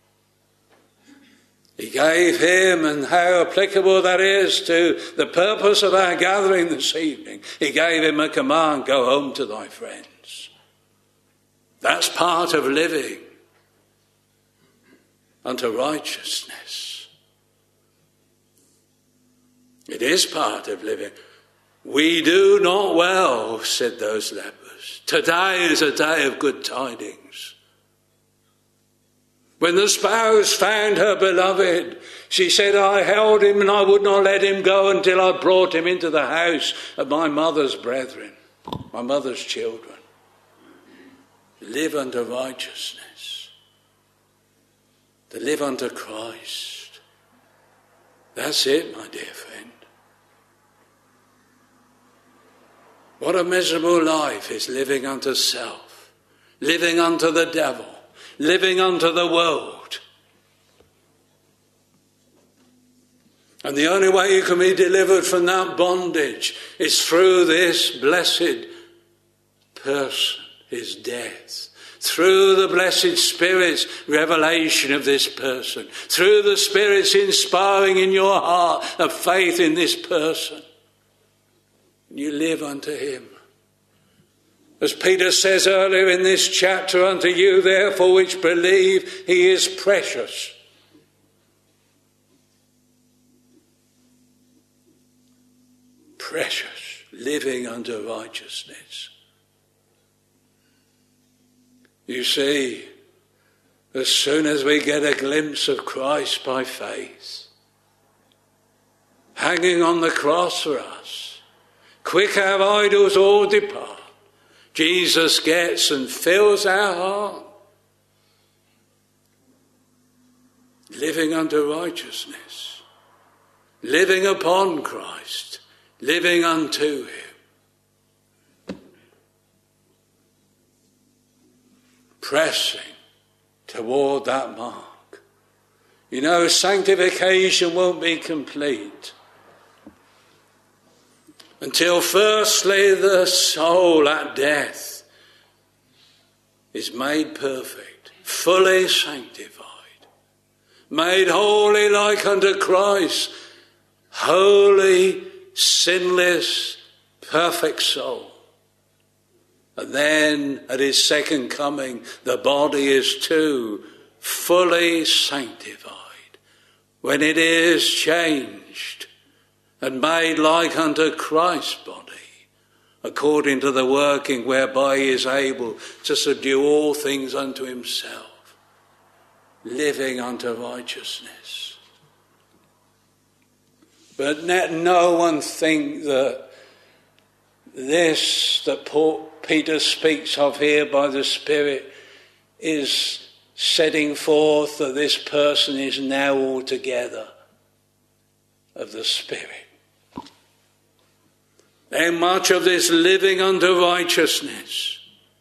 S2: he gave him, and how applicable that is to the purpose of our gathering this evening. He gave him a command, go home to thy friends. That's part of living unto righteousness. It is part of living. We do not well, said those lepers. Today is a day of good tidings. When the spouse found her beloved, she said, I held him and I would not let him go until I brought him into the house of my mother's brethren, my mother's children. Live unto righteousness. To live unto Christ. That's it, my dear friend. What a miserable life is living unto self, living unto the devil, living unto the world. And the only way you can be delivered from that bondage is through this blessed person, his death. through the blessed Spirit's revelation of this person, through the Spirit's inspiring in your heart of faith in this person. You live unto him. As Peter says earlier in this chapter, unto you therefore which believe, he is precious. Precious, living unto righteousness. You see, as soon as we get a glimpse of Christ by faith, hanging on the cross for us, quick our idols all depart. Jesus gets and fills our heart, living unto righteousness, living upon Christ, living unto him, pressing toward that mark. You know, sanctification won't be complete until firstly the soul at death is made perfect, fully sanctified, made holy like unto Christ, holy, sinless, perfect soul. And then at his second coming, the body is too fully sanctified, when it is changed and made like unto Christ's body, according to the working whereby he is able to subdue all things unto himself, living unto righteousness. But let no one think that this that Peter speaks of here by the Spirit is setting forth that this person is now altogether of the Spirit. And much of this living unto righteousness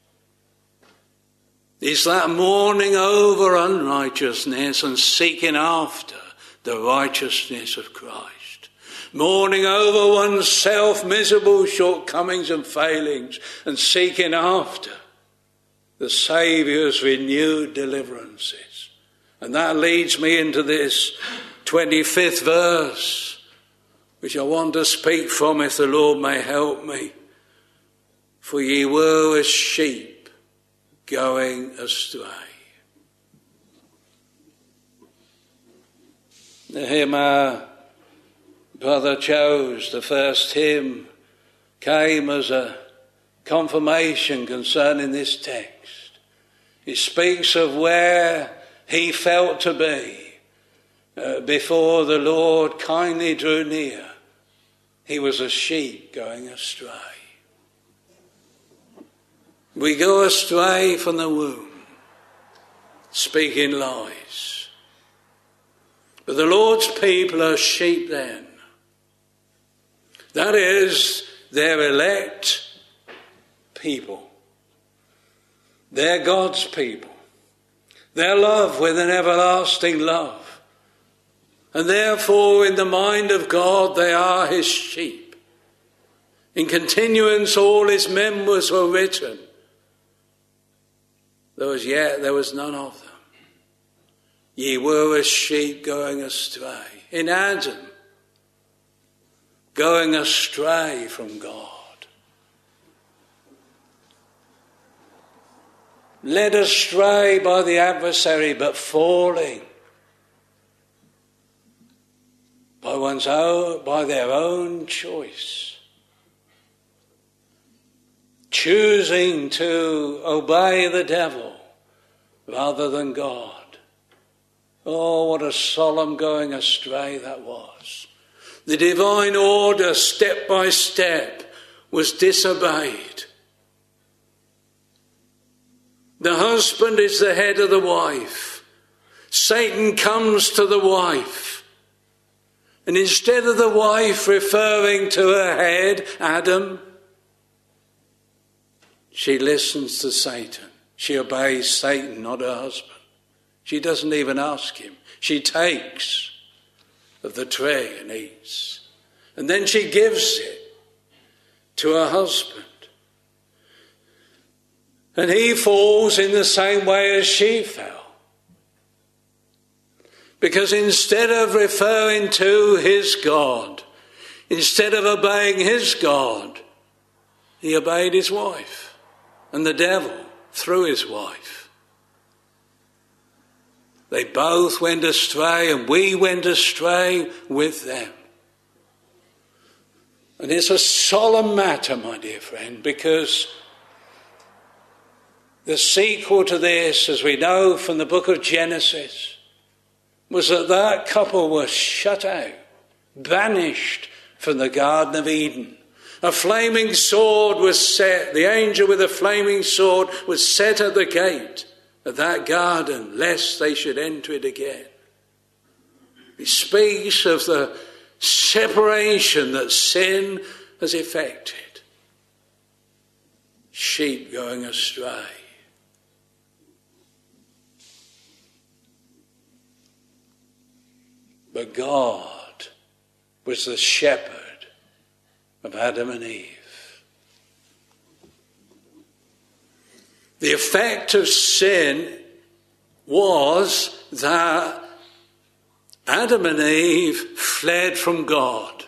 S2: is that mourning over unrighteousness and seeking after the righteousness of Christ. Mourning over oneself, miserable shortcomings and failings, and seeking after the Saviour's renewed deliverances. And that leads me into this 25th verse, which I want to speak from, if the Lord may help me. For ye were as sheep going astray. The hymn our brother chose, the first hymn, came as a confirmation concerning this text. It speaks of where he felt to be before the Lord kindly drew near. He was a sheep going astray. We go astray from the womb, speaking lies. But the Lord's people are sheep then. That is, they're elect people. They're God's people. They're loved with an everlasting love. And therefore, in the mind of God, they are his sheep. In continuance, all his members were written, though as yet there was none of them. Ye were as sheep going astray. In Adam, going astray from God. Led astray by the adversary, but falling by their own choice, choosing to obey the devil rather than God. Oh, what a solemn going astray that was. The divine order, step by step, was disobeyed. The husband is the head of the wife. Satan comes to the wife. And instead of the wife referring to her head, Adam, she listens to Satan. She obeys Satan, not her husband. She doesn't even ask him. She takes of the tree and eats. And then she gives it to her husband. And he falls in the same way as she fell. Because instead of referring to his God, instead of obeying his God, he obeyed his wife and the devil through his wife. They both went astray and we went astray with them. And it's a solemn matter, my dear friend, because the sequel to this, as we know from the book of Genesis, was that couple was shut out, banished from the Garden of Eden. A flaming sword was set, the angel with a flaming sword was set at the gate of that garden, lest they should enter it again. He speaks of the separation that sin has effected. Sheep going astray. But God was the shepherd of Adam and Eve. The effect of sin was that Adam and Eve fled from God.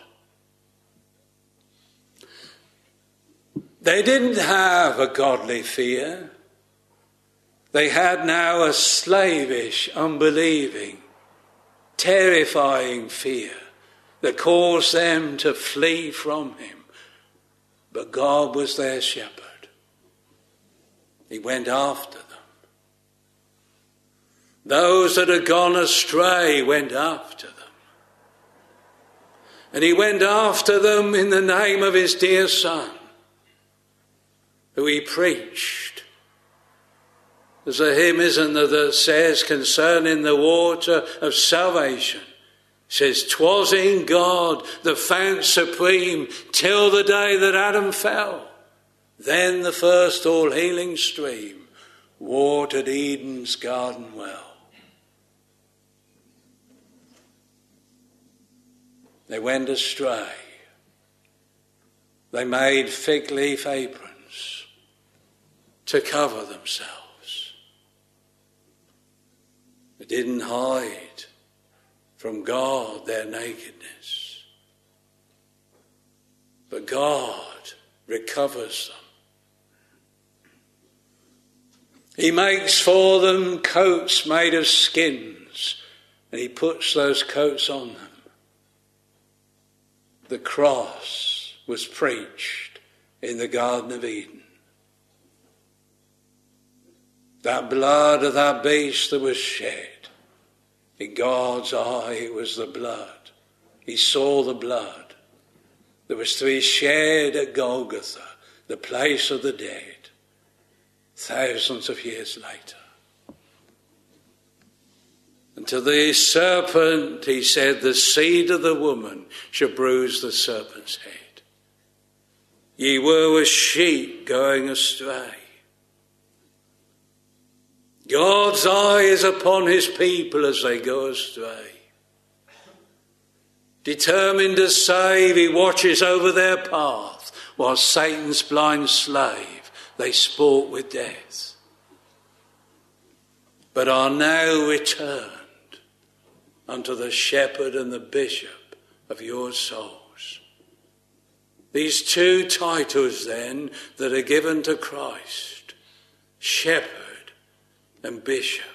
S2: They didn't have a godly fear. They had now a slavish, unbelieving, terrifying fear that caused them to flee from him. But God was their shepherd. He went after them. Those that had gone astray went after them. And he went after them in the name of his dear Son, who he preached. There's a hymn, isn't there, that says concerning the water of salvation, says, "'Twas in God, the fount supreme, till the day that Adam fell. Then the first all-healing stream watered Eden's garden well." They went astray. They made fig leaf aprons to cover themselves. They didn't hide from God their nakedness. But God recovers them. He makes for them coats made of skins, and he puts those coats on them. The cross was preached in the Garden of Eden. That blood of that beast that was shed, in God's eye it was the blood. He saw the blood that was to be shed at Golgotha, the place of the dead, thousands of years later. And to the serpent he said, "The seed of the woman shall bruise the serpent's head." Ye were as sheep going astray. God's eye is upon his people as they go astray. Determined to save, he watches over their path, while Satan's blind slave, they sport with death. But are now returned unto the shepherd and the bishop of your souls. These two titles then that are given to Christ, shepherd and bishop.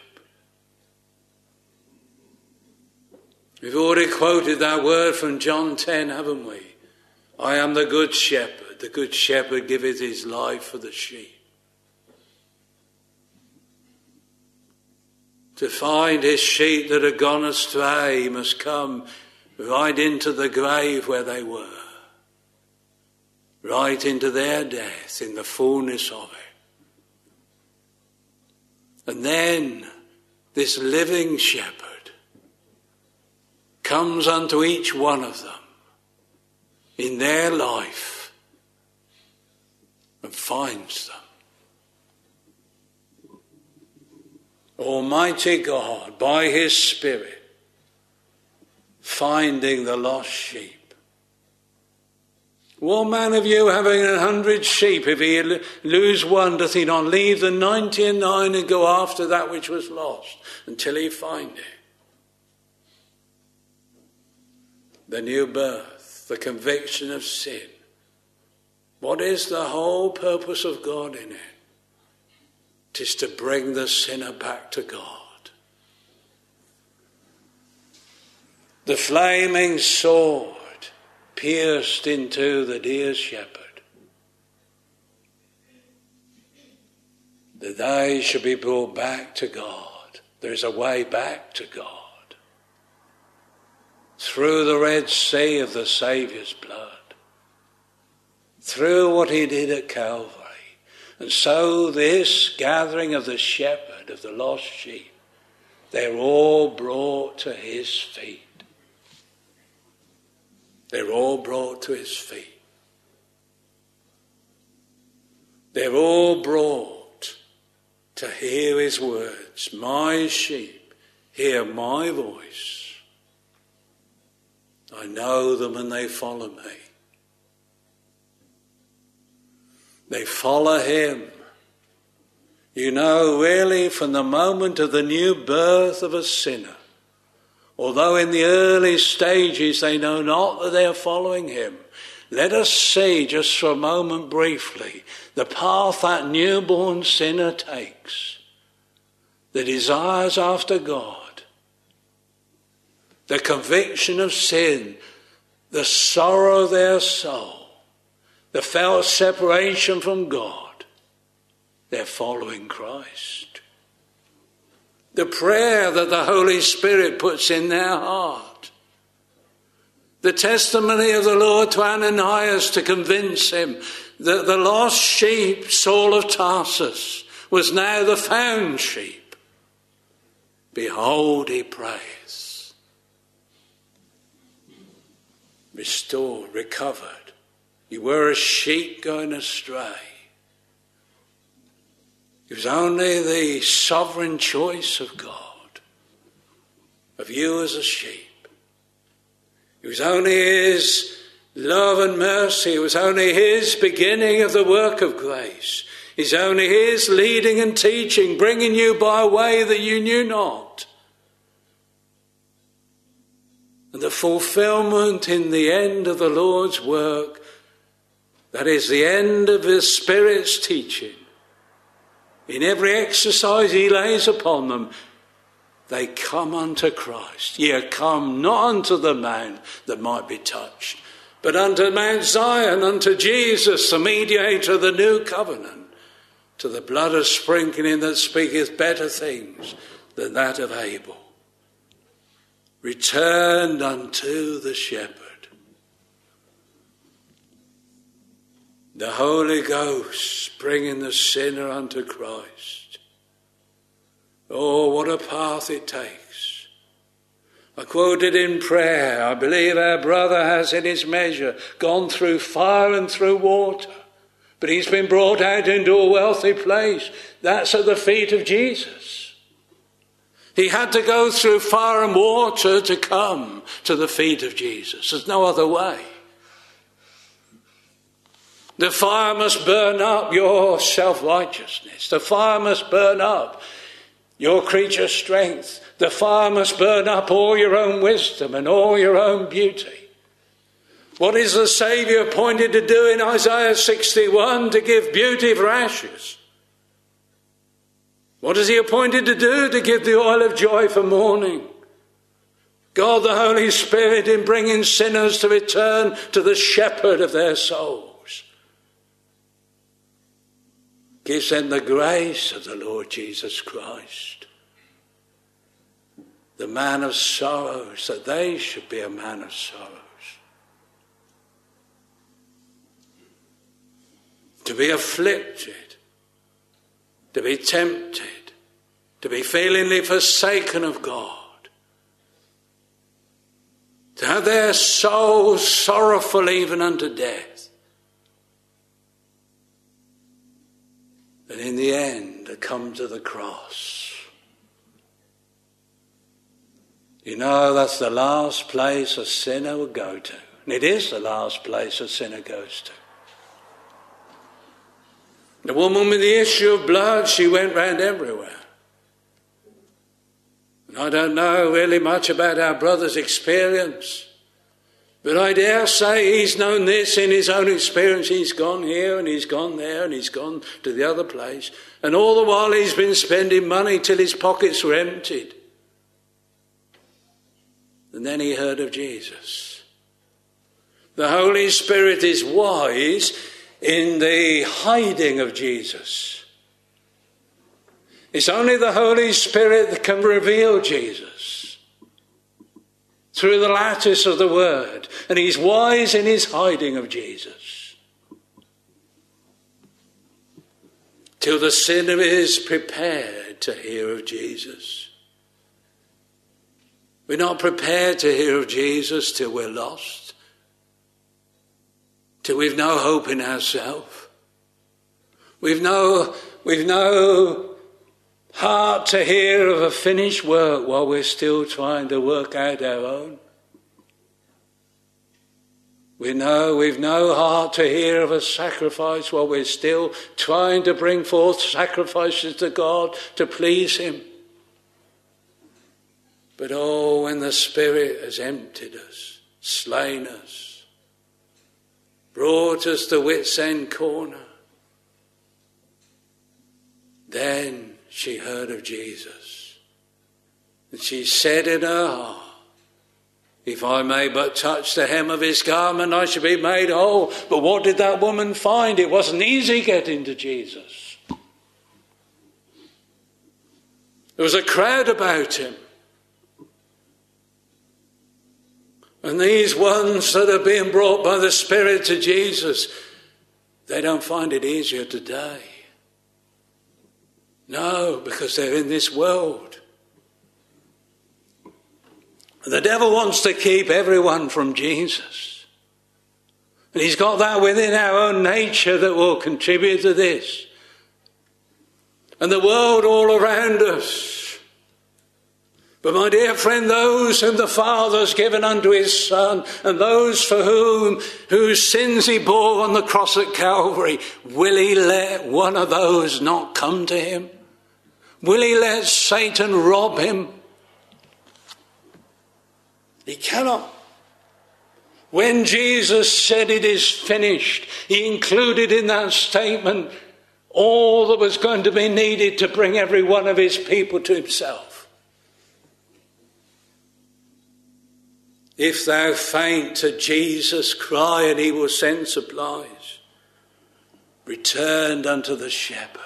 S2: We've already quoted that word from John 10, haven't we? I am the good shepherd. The good shepherd giveth his life for the sheep. To find his sheep that had gone astray, he must come right into the grave where they were. Right into their death in the fullness of it. And then this living shepherd comes unto each one of them in their life and finds them. Almighty God, by his Spirit, finding the lost sheep, What man of you having 100 sheep, if he lose one, doth he not leave the 99 and go after that which was lost until he find it? The new birth, the conviction of sin. What is the whole purpose of God in it? It is to bring the sinner back to God. The flaming sword pierced into the dear shepherd, that they should be brought back to God. There's a way back to God. Through the Red Sea of the Saviour's blood. Through what he did at Calvary. And so this gathering of the shepherd, of the lost sheep, they're all brought to his feet. They're all brought to his feet. They're all brought to hear his words. My sheep hear my voice. I know them and they follow me. They follow him. You know, really, from the moment of the new birth of a sinner, although in the early stages they know not that they are following him, let us see just for a moment briefly the path that newborn sinner takes. The desires after God, the conviction of sin, the sorrow of their soul, the felt separation from God. They're following Christ. The prayer that the Holy Spirit puts in their heart. The testimony of the Lord to Ananias to convince him that the lost sheep, Saul of Tarsus, was now the found sheep. Behold, he prays. Restored, recovered. You were a sheep going astray. It was only the sovereign choice of God, of you as a sheep. It was only his love and mercy. It was only his beginning of the work of grace. It's only his leading and teaching, bringing you by a way that you knew not. And the fulfillment in the end of the Lord's work, that is the end of his Spirit's teaching. In every exercise he lays upon them, they come unto Christ. Ye are come not unto the mount that might be touched, but unto Mount Zion, unto Jesus, the mediator of the new covenant, to the blood of sprinkling that speaketh better things than that of Abel. Returned unto the shepherd. The Holy Ghost bringing the sinner unto Christ. Oh, what a path it takes. I quoted in prayer, I believe our brother has in his measure gone through fire and through water, but he's been brought out into a wealthy place. That's at the feet of Jesus. He had to go through fire and water to come to the feet of Jesus. There's no other way. The fire must burn up your self-righteousness. The fire must burn up your creature strength. The fire must burn up all your own wisdom and all your own beauty. What is the Saviour appointed to do in Isaiah 61? To give beauty for ashes. What is he appointed to do? To give the oil of joy for mourning. God the Holy Spirit in bringing sinners to return to the shepherd of their souls. Gives them the grace of the Lord Jesus Christ. The man of sorrows, that they should be a man of sorrows. To be afflicted, to be tempted, to be feelingly forsaken of God. To have their souls sorrowful even unto death. And in the end, to come to the cross. You know, that's the last place a sinner will go to. And it is the last place a sinner goes to. The woman with the issue of blood, she went round everywhere. And I don't know really much about our brother's experience, but I dare say he's known this in his own experience. He's gone here and he's gone there and he's gone to the other place. And all the while he's been spending money till his pockets were emptied. And then he heard of Jesus. The Holy Spirit is wise in the hiding of Jesus. It's only the Holy Spirit that can reveal Jesus through the lattice of the Word. And he's wise in his hiding of Jesus. Till the sinner is prepared to hear of Jesus. We're not prepared to hear of Jesus till we're lost. Till we've no hope in ourselves. We've no heart to hear of a finished work while we're still trying to work out our own. We've no heart to hear of a sacrifice while we're still trying to bring forth sacrifices to God to please him. But oh, when the Spirit has emptied us, slain us, brought us to wit's end corner, then she heard of Jesus. And she said in her heart, if I may but touch the hem of his garment, I shall be made whole. But what did that woman find? It wasn't easy getting to Jesus. There was a crowd about him. And these ones that are being brought by the Spirit to Jesus, they don't find it easier today. No, because they're in this world. The devil wants to keep everyone from Jesus. And he's got that within our own nature that will contribute to this. And the world all around us. But my dear friend, those whom the Father has given unto his Son, and those for whose sins he bore on the cross at Calvary, will he let one of those not come to him? Will he let Satan rob him? He cannot. When Jesus said it is finished, he included in that statement all that was going to be needed to bring every one of his people to himself. If thou faint to Jesus, cry and he will send supplies. Returned unto the shepherd.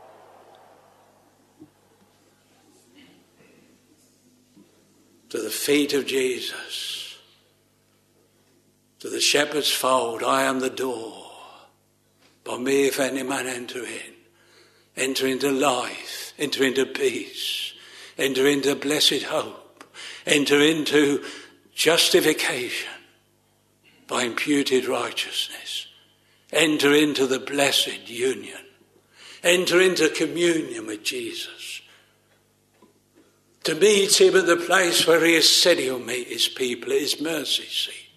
S2: To the feet of Jesus, to the shepherd's fold. I am the door. By me if any man enter into life, enter into peace, enter into blessed hope, enter into justification by imputed righteousness, enter into the blessed union, enter into communion with Jesus. To meet him at the place where he has said he'll meet his people at his mercy seat.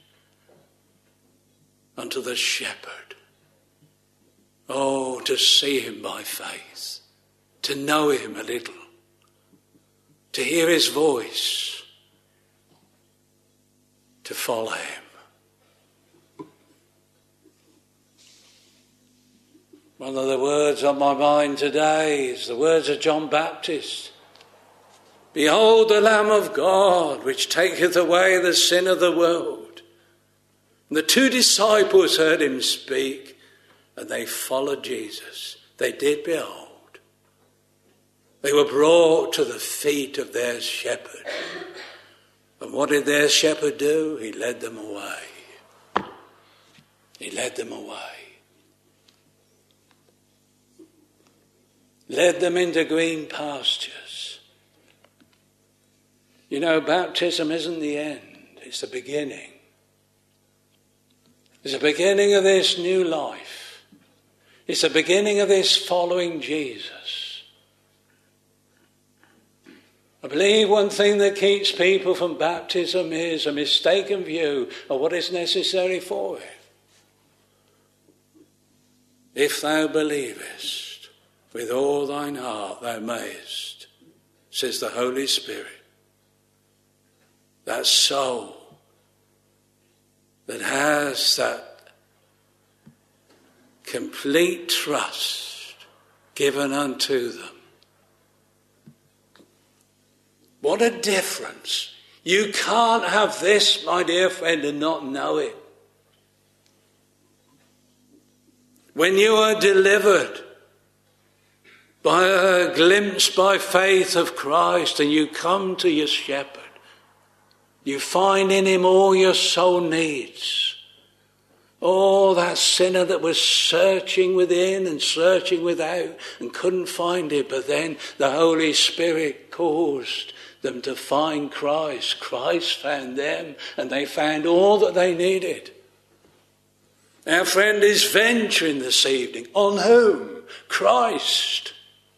S2: Unto the shepherd. Oh, to see him by faith. To know him a little. To hear his voice. To follow him. One of the words on my mind today is the words of John Baptist. Behold the Lamb of God, which taketh away the sin of the world. And the two disciples heard him speak, and they followed Jesus. They did behold. They were brought to the feet of their shepherd. And what did their shepherd do? He led them away. He led them away. Led them into green pastures. You know, baptism isn't the end, it's the beginning. It's the beginning of this new life. It's the beginning of this following Jesus. I believe one thing that keeps people from baptism is a mistaken view of what is necessary for it. If thou believest with all thine heart, thou mayest, says the Holy Spirit. That soul that has that complete trust given unto them. What a difference. You can't have this, my dear friend, and not know it. When you are delivered by a glimpse by faith of Christ and you come to your shepherd, you find in him all your soul needs. Oh, that sinner that was searching within and searching without and couldn't find it, but then the Holy Spirit caused them to find Christ. Christ found them and they found all that they needed. Our friend is venturing this evening. On whom? Christ.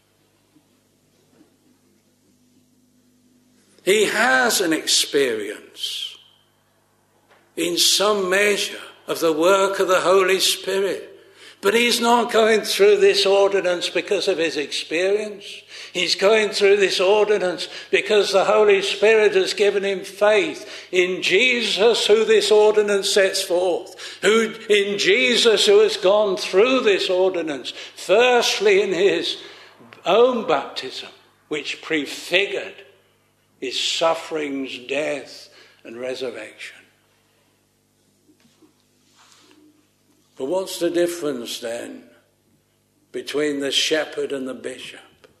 S2: He has an experience in some measure of the work of the Holy Spirit. But he's not going through this ordinance because of his experience. He's going through this ordinance because the Holy Spirit has given him faith in Jesus, who this ordinance sets forth. In Jesus, who has gone through this ordinance. Firstly in his own baptism, which prefigured his sufferings, death and resurrection. But what's the difference then between the shepherd and the bishop?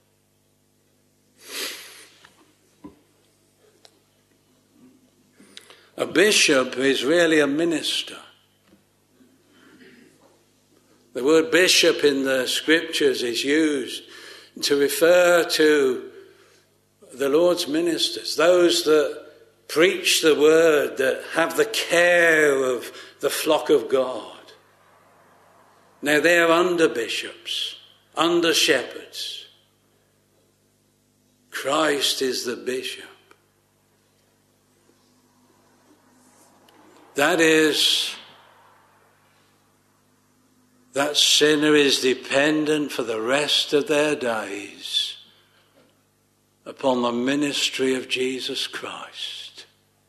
S2: A bishop is really a minister. The word bishop in the scriptures is used to refer to the Lord's ministers, those that preach the word, that have the care of the flock of God. Now they're under bishops, under shepherds. Christ is the bishop. That is, that sinner is dependent for the rest of their days upon the ministry of Jesus Christ.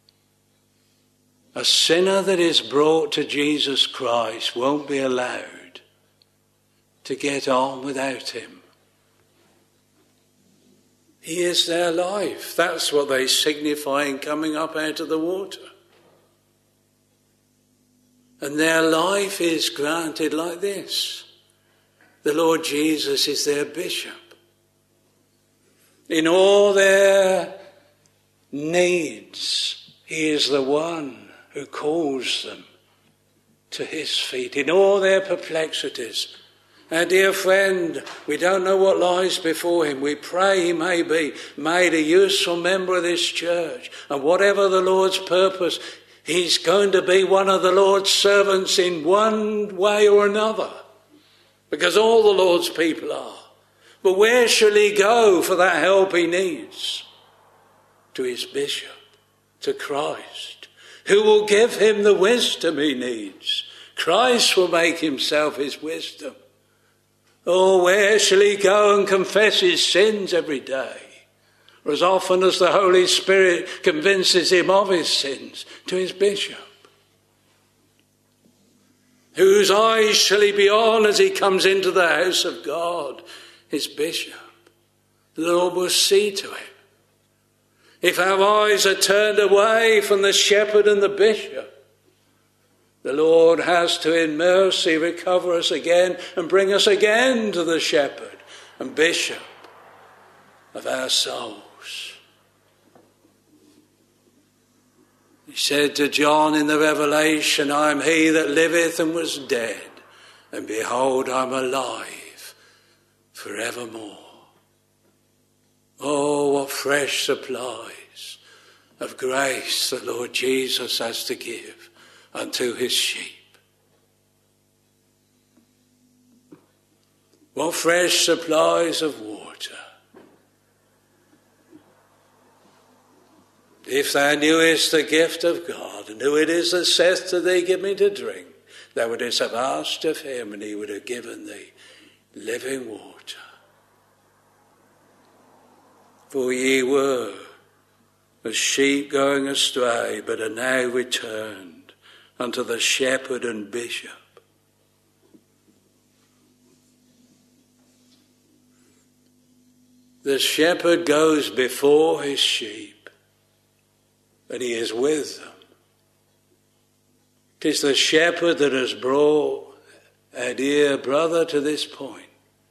S2: A sinner that is brought to Jesus Christ won't be allowed to get on without him. He is their life. That's what they signify in coming up out of the water. And their life is granted like this. The Lord Jesus is their bishop. In all their needs, he is the one who calls them to his feet. In all their perplexities, our dear friend, we don't know what lies before him. We pray he may be made a useful member of this church. And whatever the Lord's purpose, he's going to be one of the Lord's servants in one way or another. Because all the Lord's people are. But where shall he go for that help he needs? To his bishop, to Christ, who will give him the wisdom he needs. Christ will make himself his wisdom. Oh, where shall he go and confess his sins every day? Or as often as the Holy Spirit convinces him of his sins, to his bishop. Whose eyes shall he be on as he comes into the house of God? His bishop. The Lord will see to it. If our eyes are turned away from the shepherd and the bishop, the Lord has to in mercy recover us again and bring us again to the shepherd and bishop of our souls. He said to John in the Revelation, I am he that liveth and was dead, and behold, I am alive forevermore. Oh, what fresh supplies of grace the Lord Jesus has to give unto his sheep. What fresh supplies of water. If thou knewest the gift of God, and who it is that saith to thee, give me to drink, thou wouldest have asked of him, and he would have given thee living water. For ye were as sheep going astray, but are now returned unto the shepherd and bishop. The shepherd goes before his sheep, and he is with them. It is the shepherd that has brought our dear brother to this point.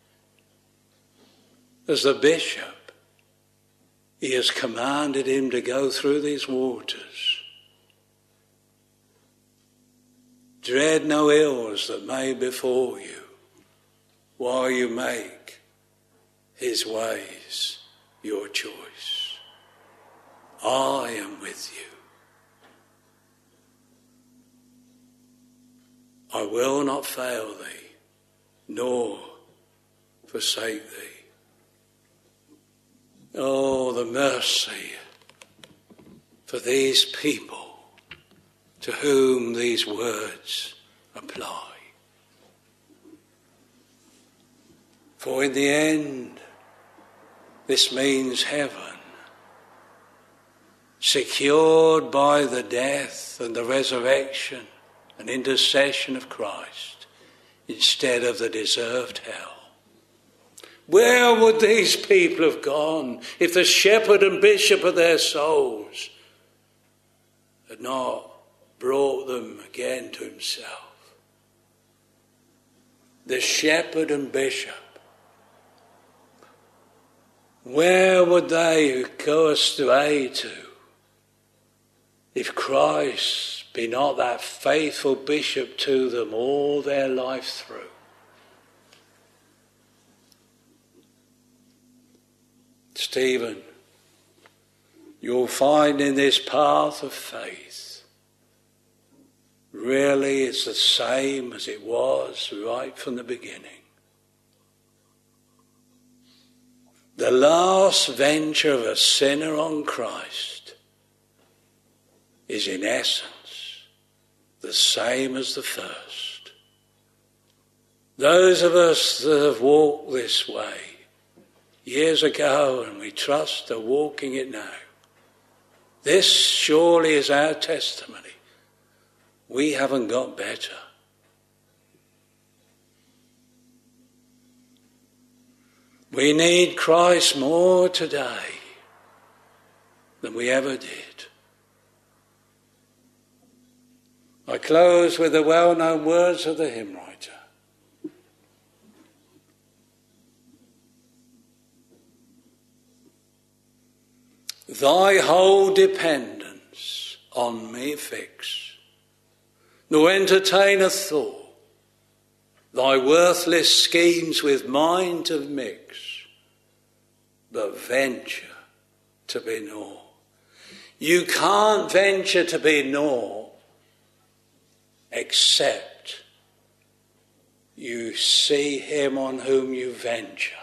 S2: As the bishop, he has commanded him to go through these waters. Dread no ills that may befall you, while you make his ways your choice. I am with you. I will not fail thee, nor forsake thee. Oh, the mercy for these people to whom these words apply. For in the end, this means heaven, secured by the death and the resurrection and intercession of Christ, instead of the deserved hell. Where would these people have gone if the shepherd and bishop of their souls had not brought them again to himself? The shepherd and bishop, where would they go astray to if Christ be not that faithful bishop to them all their life through? Stephen, you'll find in this path of faith, really it's the same as it was right from the beginning. The last venture of a sinner on Christ is in essence the same as the first. Those of us that have walked this way years ago, and we trust are walking it now, this surely is our testimony. We haven't got better. We need Christ more today than we ever did. I close with the well-known words of the hymn writer. Thy whole dependence on me fix, nor entertain a thought, thy worthless schemes with mine to mix, but venture to be naught. You can't venture to be naught except you see him on whom you venture.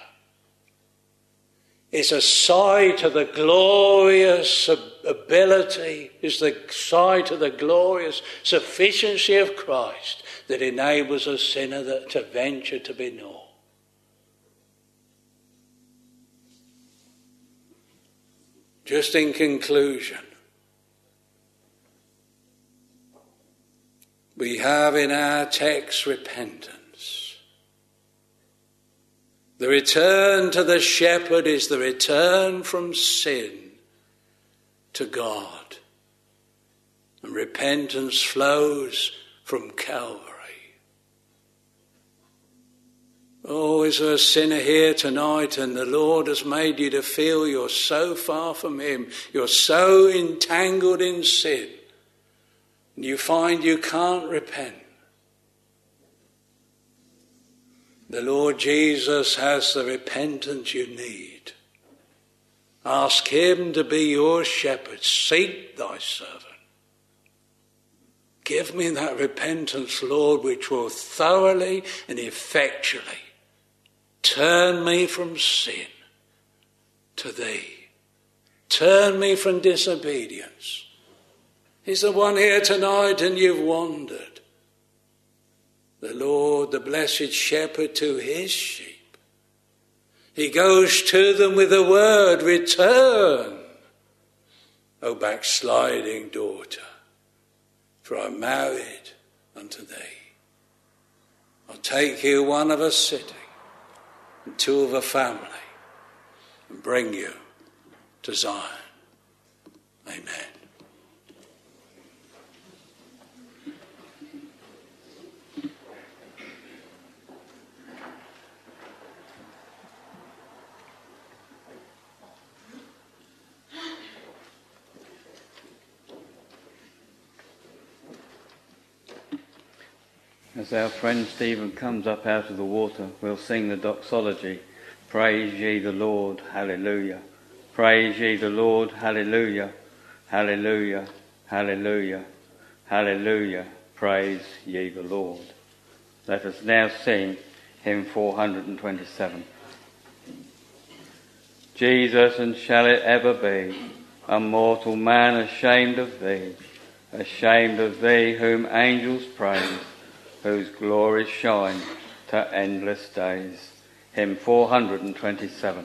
S2: It's a sight of the glorious ability, it's the sight of the glorious sufficiency of Christ that enables a sinner to venture to be naught. Just in conclusion, we have in our text repentance. The return to the shepherd is the return from sin to God. And repentance flows from Calvary. Oh, is there a sinner here tonight and the Lord has made you to feel you're so far from him, you're so entangled in sin, and you find you can't repent? The Lord Jesus has the repentance you need. Ask him to be your shepherd. Seek thy servant. Give me that repentance, Lord, which will thoroughly and effectually turn me from sin to thee. Turn me from disobedience. Is there one here tonight and you've wandered? The Lord, the blessed shepherd to his sheep. He goes to them with a word, return, O backsliding daughter, for I'm married unto thee. I'll take you one of a city and two of a family and bring you to Zion. Amen.
S1: As our friend Stephen comes up out of the water, we'll sing the doxology. Praise ye the Lord, hallelujah. Praise ye the Lord, hallelujah. Hallelujah, hallelujah, hallelujah. Praise ye the Lord. Let us now sing hymn 427. Jesus, and shall it ever be, a mortal man ashamed of thee whom angels praise, whose glories shine to endless days. Hymn 427.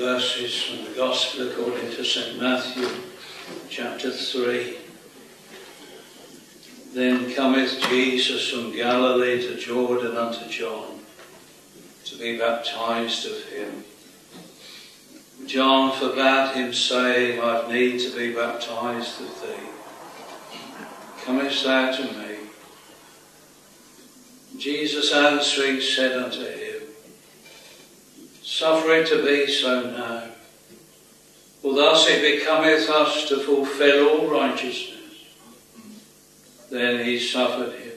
S2: verses from the Gospel according to St. Matthew, chapter 3. Then cometh Jesus from Galilee to Jordan unto John, to be baptized of him. John forbade him, saying, I have need to be baptized of thee. Comest thou to me? Jesus answering said unto him, Suffer it to be so now, for thus it becometh us to fulfill all righteousness. Then he suffered him.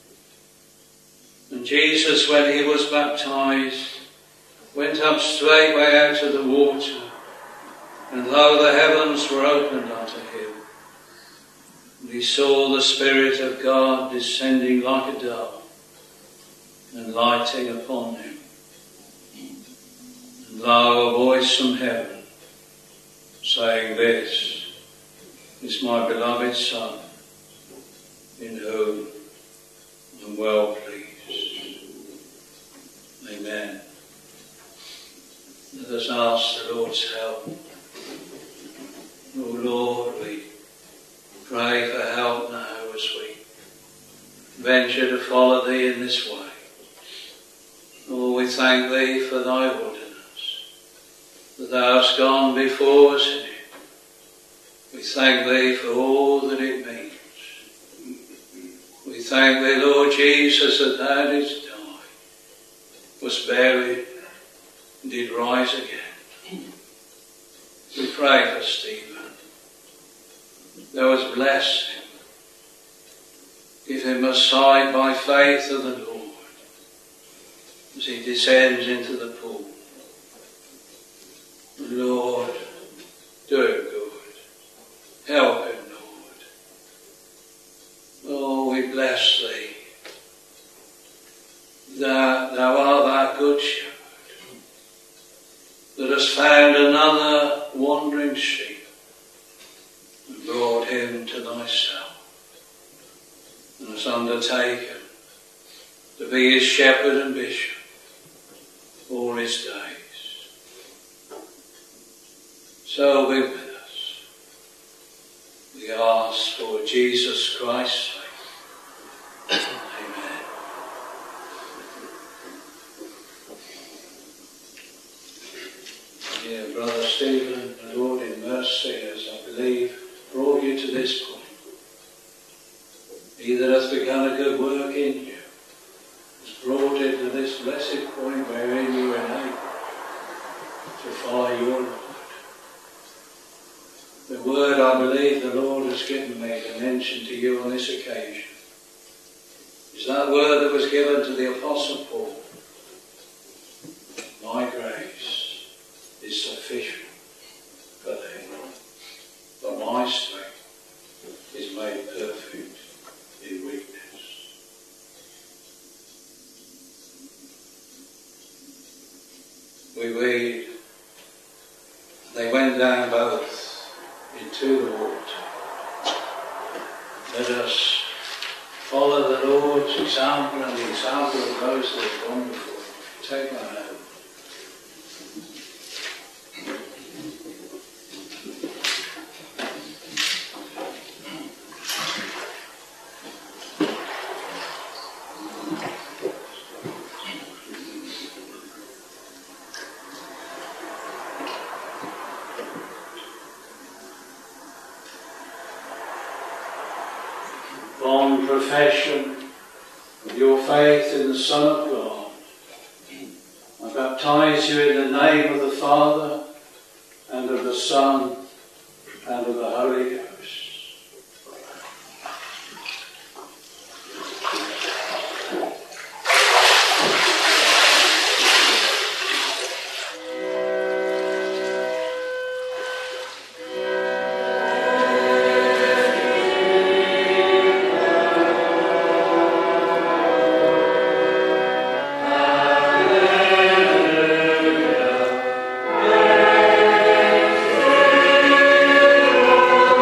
S2: And Jesus, when he was baptized, went up straightway out of the water, and lo, the heavens were opened unto him. And he saw the Spirit of God descending like a dove, and lighting upon him. And lo, a voice from heaven, saying, This is my beloved Son, in whom I am well pleased. Amen. Let us ask the Lord's help. O Lord, we pray for help now as we venture to follow thee in this way. Lord, we thank thee for thy wilderness, that thou hast gone before us in it. We thank thee for all that it means. We thank thee, Lord Jesus, that thou didst die, wast buried, and did rise again. We pray for Stephen. Thou hast blessed him. Give him a sight by faith of the Lord as he descends into the pool. Lord, do him good. Help him, Lord. Oh, we bless thee, that thou art that good shepherd, that hast found another wandering sheep and brought him to thyself, and hast undertaken to be his shepherd and bishop all his days. So be with us. We ask for Jesus Christ's sake. Amen. Dear Brother Stephen, the Lord in mercy, as I believe, brought you to this point. He that hath begun a good work in you has brought it to this blessed point wherein you are enabled to follow your Lord. The word I believe the Lord has given me to mention to you on this occasion is that word that was given to the Apostle Paul. My grace is sufficient for thee, but my strength is made perfect in weakness. We read, they went down both into the water. Let us follow the Lord's example and the example of those that have gone before. Take my hand. On profession of your faith in the Son of God, I baptize you in the name of the Father, and of the Son, and of the Holy Ghost.
S3: Amen.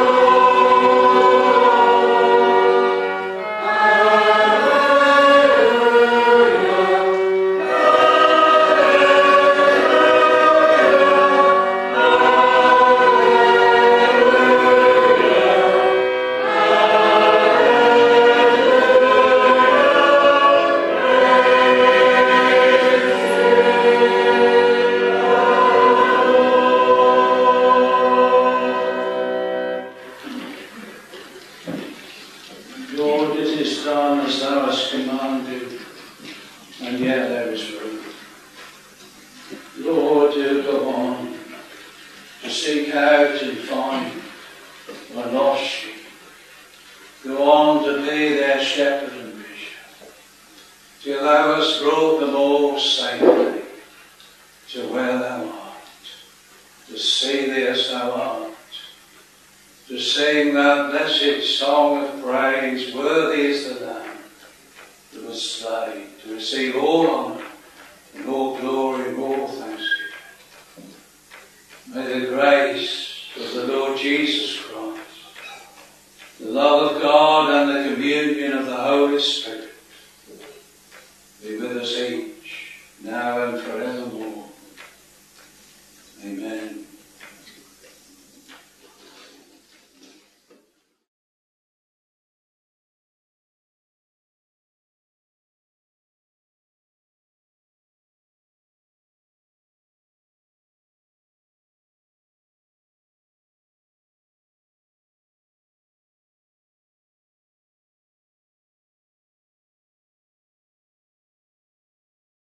S2: to seek out and find my lost sheep. Go on to be their shepherd and bishop, till thou hast brought them all safely to where thou art, to see thee as thou art, to sing that blessed song of praise, worthy is the Lamb that was slain, to receive all honour and all glory and all thanksgiving. May the grace of the Lord Jesus Christ, the love of God and the communion of the Holy Spirit be with us each, now and forevermore. Amen.